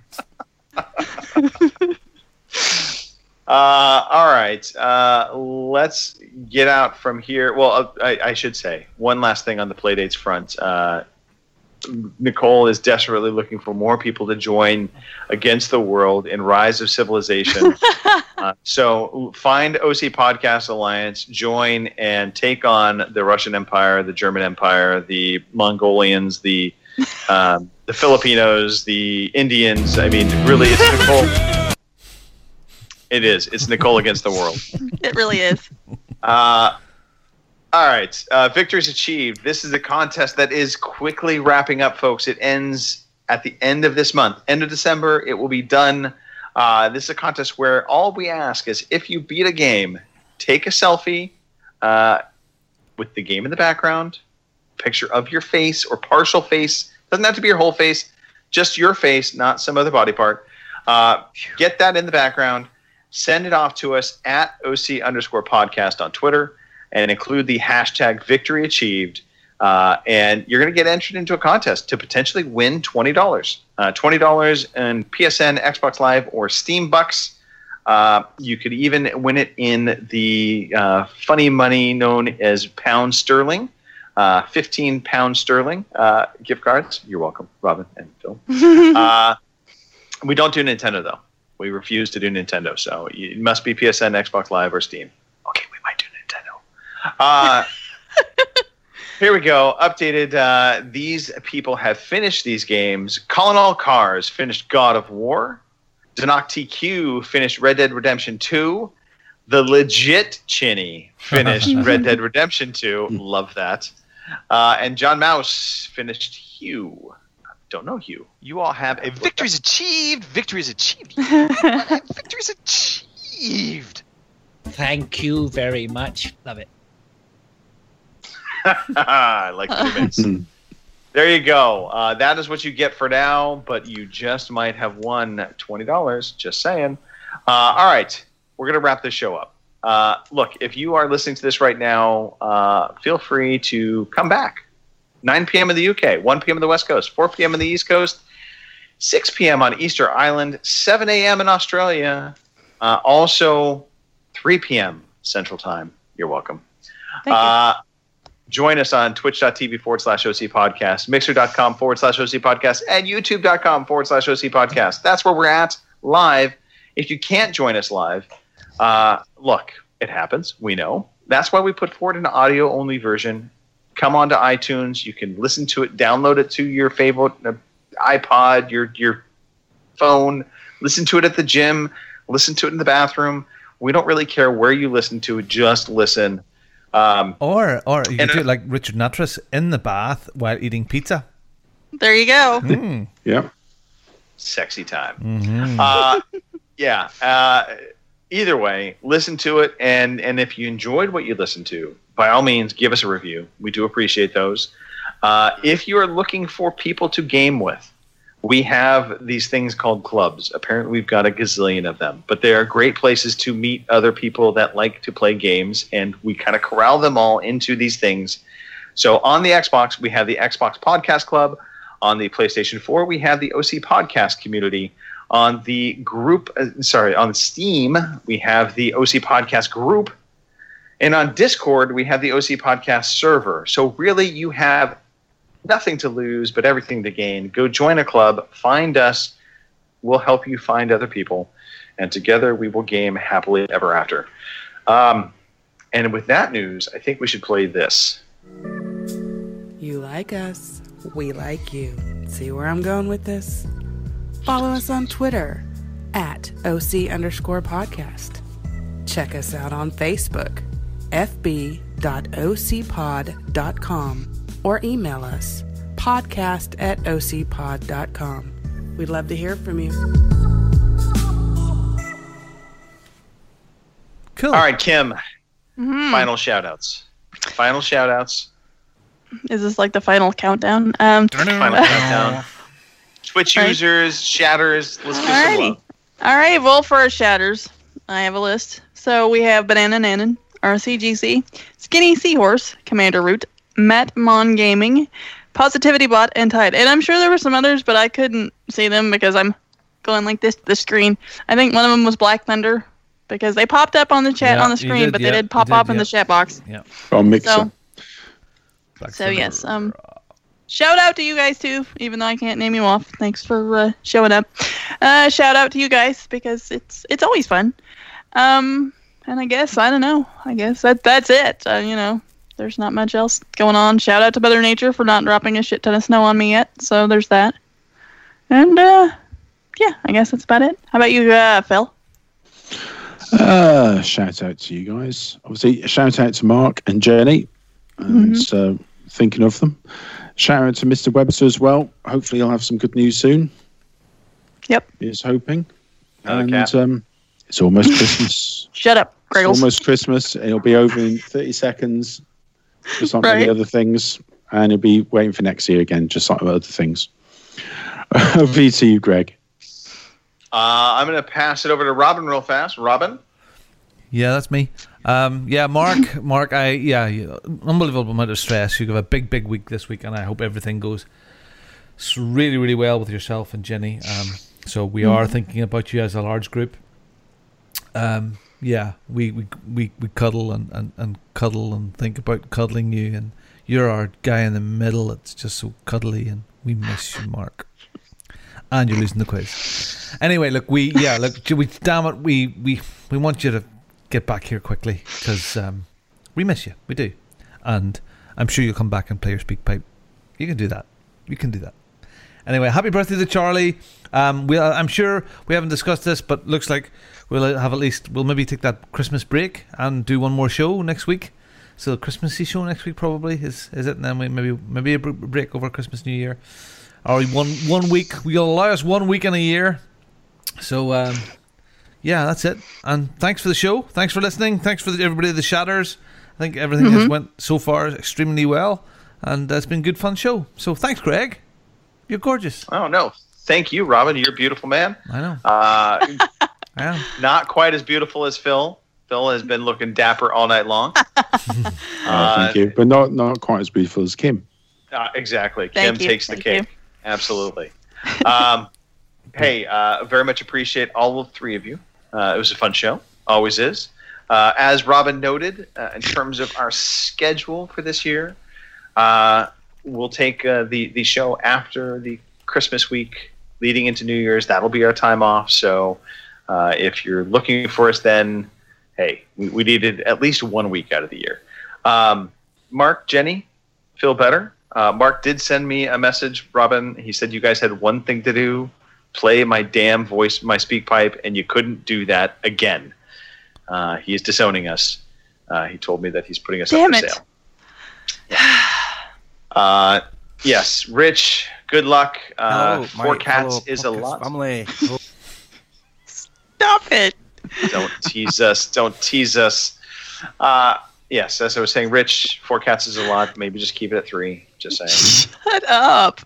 All right. Let's get out from here. Well, I should say one last thing on the Playdates front. Nicole is desperately looking for more people to join Against the World in Rise of Civilization. So find OC Podcast Alliance, join, and take on the Russian Empire, the German Empire, the Mongolians, the Filipinos, the Indians. I mean, really, it's Nicole. It is. It's Nicole against the world. It really is. All right. Victories achieved. This is a contest that is quickly wrapping up, folks. It ends at the end of this month. End of December, it will be done. This is a contest where all we ask is if you beat a game, take a selfie with the game in the background, picture of your face or partial face. Doesn't have to be your whole face, just your face, not some other body part. Get that in the background. Send it off to us at OC_podcast on Twitter and include the hashtag victory achieved. And you're going to get entered into a contest to potentially win $20. $20 in PSN, Xbox Live, or Steam Bucks. You could even win it in the funny money known as pound sterling. 15 pound sterling gift cards. You're welcome, Robin and Phil. We don't do Nintendo, though. We refuse to do Nintendo, so it must be PSN, Xbox Live, or Steam. Okay, we might do Nintendo. Here we go. Updated. These people have finished these games. Colin All Cars finished God of War. Danak TQ finished Red Dead Redemption 2. The Legit Chinny finished Red Dead Redemption 2. Love that. And John Mouse finished Hue. Don't know Hugh. You all have a victories achieved. Victories achieved. Victories achieved. Thank you very much. Love it. I like the mix. There you go. That is what you get for now, but you just might have won $20. Just saying. All right. We're going to wrap this show up. Look, if you are listening to this right now, feel free to come back. 9 p.m. in the UK, 1 p.m. in the West Coast, 4 p.m. in the East Coast, 6 p.m. on Easter Island, 7 a.m. in Australia, also 3 p.m. Central Time. You're welcome. Join us on twitch.tv/OC Podcast, mixer.com/OC Podcast, and youtube.com/OC Podcast. That's where we're at live. If you can't join us live, look, it happens. We know. That's why we put forward an audio-only version. Come on to iTunes. You can listen to it, download it to your favorite iPod, your phone. Listen to it at the gym. Listen to it in the bathroom. We don't really care where you listen to it. Just listen. Or you can do it like Richard Natras in the bath while eating pizza. There you go. Yeah. Sexy time. Mm-hmm. either way, listen to it, and if you enjoyed what you listened to, by all means, give us a review. We do appreciate those. If you are looking for people to game with, we have these things called clubs. Apparently, we've got a gazillion of them, but they are great places to meet other people that like to play games, and we kind of corral them all into these things. So on the Xbox, we have the Xbox Podcast Club. On the PlayStation 4, we have the OC Podcast Community. On the group, on Steam, we have the OC Podcast Group. And on Discord, we have the OC Podcast Server. So really, you have nothing to lose, but everything to gain. Go join a club, find us. We'll help you find other people. And together, we will game happily ever after. And with that news, I think we should play this. You like us. We like you. See where I'm going with this? Follow us on Twitter at OC_podcast. Check us out on Facebook, fb.ocpod.com, or email us, podcast@ocpod.com. We'd love to hear from you. Cool. All right, Kim. Final shout-outs. Final shout-outs. Is this like the final countdown? Final countdown. Twitch users, shatters, let's give some love. All right, well, for our shatters, I have a list. So we have Banana Nanan, RCGC, Skinny Seahorse, Commander Root, Matt Mon Gaming, Positivity Bot, and Tide. And I'm sure there were some others, but I couldn't see them because I'm going like this to the screen. I think one of them was Black Thunder because they popped up on the chat on the screen, but they did pop up in the chat box. Yeah. Oh, Mixer. So yes, shout out to you guys too, even though I can't name you off. Thanks for showing up. Shout out to you guys because it's always fun. And I guess I don't know. I guess that's it. There's not much else going on. Shout out to Mother Nature for not dropping a shit ton of snow on me yet. So there's that. And yeah, I guess that's about it. How about you, Phil? Shout out to you guys. Obviously, shout out to Mark and Jenny. And thinking of them. Shout out to Mr. Webster as well. Hopefully, I'll have some good news soon. Yep. He's hoping. And it's almost Christmas. Shut up, Griggles. It's almost Christmas. It'll be over in 30 seconds. Just like many other things. And it'll be waiting for next year again, just like other things. Over to you, Greg. I'm going to pass it over to Robin real fast. Robin? Yeah, that's me. Mark, unbelievable amount of stress. You have a big week this week, and I hope everything goes really, really well with yourself and Jenny. So we are thinking about you as a large group. We cuddle and cuddle and think about cuddling you, and you're our guy in the middle. It's just so cuddly, and we miss you, Mark. And you're losing the quiz. Anyway, look, we want you to get back here quickly because we miss you. We do. And I'm sure you'll come back and play your speak pipe. You can do that. Anyway, happy birthday to Charlie. I'm sure we haven't discussed this, but looks like we'll maybe take that Christmas break and do one more show next week. So the Christmassy show next week probably is it, and then we maybe a break over Christmas, New Year, or one week. You'll allow us 1 week in a year. So yeah, that's it. And thanks for the show. Thanks for listening. Thanks for everybody, the shatters. I think everything has went so far extremely well, and it's been a good fun show. So thanks, Greg. You're gorgeous. Oh no, thank you, Robin. You're a beautiful man. I know. I am. Not quite as beautiful as Phil. Phil has been looking dapper all night long. Thank you, but not quite as beautiful as Kim. Exactly. Thank Kim you. takes the Thank cake. you. Absolutely. Hey, very much appreciate all three of you. It was a fun show. Always is. As Robin noted, in terms of our schedule for this year, we'll take the show after the Christmas week leading into New Year's. That'll be our time off. So if you're looking for us then, hey, we needed at least 1 week out of the year. Mark, Jenny, feel better? Mark did send me a message, Robin. He said you guys had one thing to do, play my damn voice, my speak pipe, and you couldn't do that again. He is disowning us. He told me that he's putting us up for sale. Yes, Rich, good luck. Hello, Four Cats is a lot. Family. Stop it. Don't tease us. Don't tease us. Yes, as I was saying, Rich, 4 cats is a lot. Maybe just keep it at 3. Just saying. Shut up.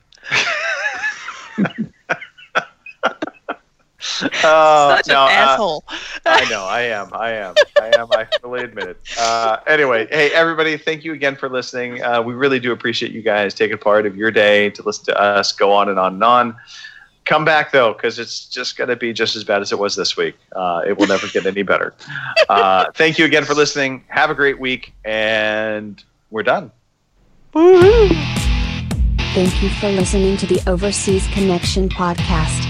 Such an asshole. I know. I am. I fully admit it. Anyway, hey, everybody, thank you again for listening. We really do appreciate you guys taking part of your day to listen to us go on and on and on. Come back, though, because it's just going to be just as bad as it was this week. It will never get any better. Thank you again for listening. Have a great week, and we're done. Woo-hoo. Thank you for listening to the Overseas Connection podcast.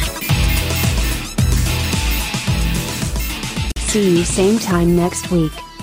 See you same time next week.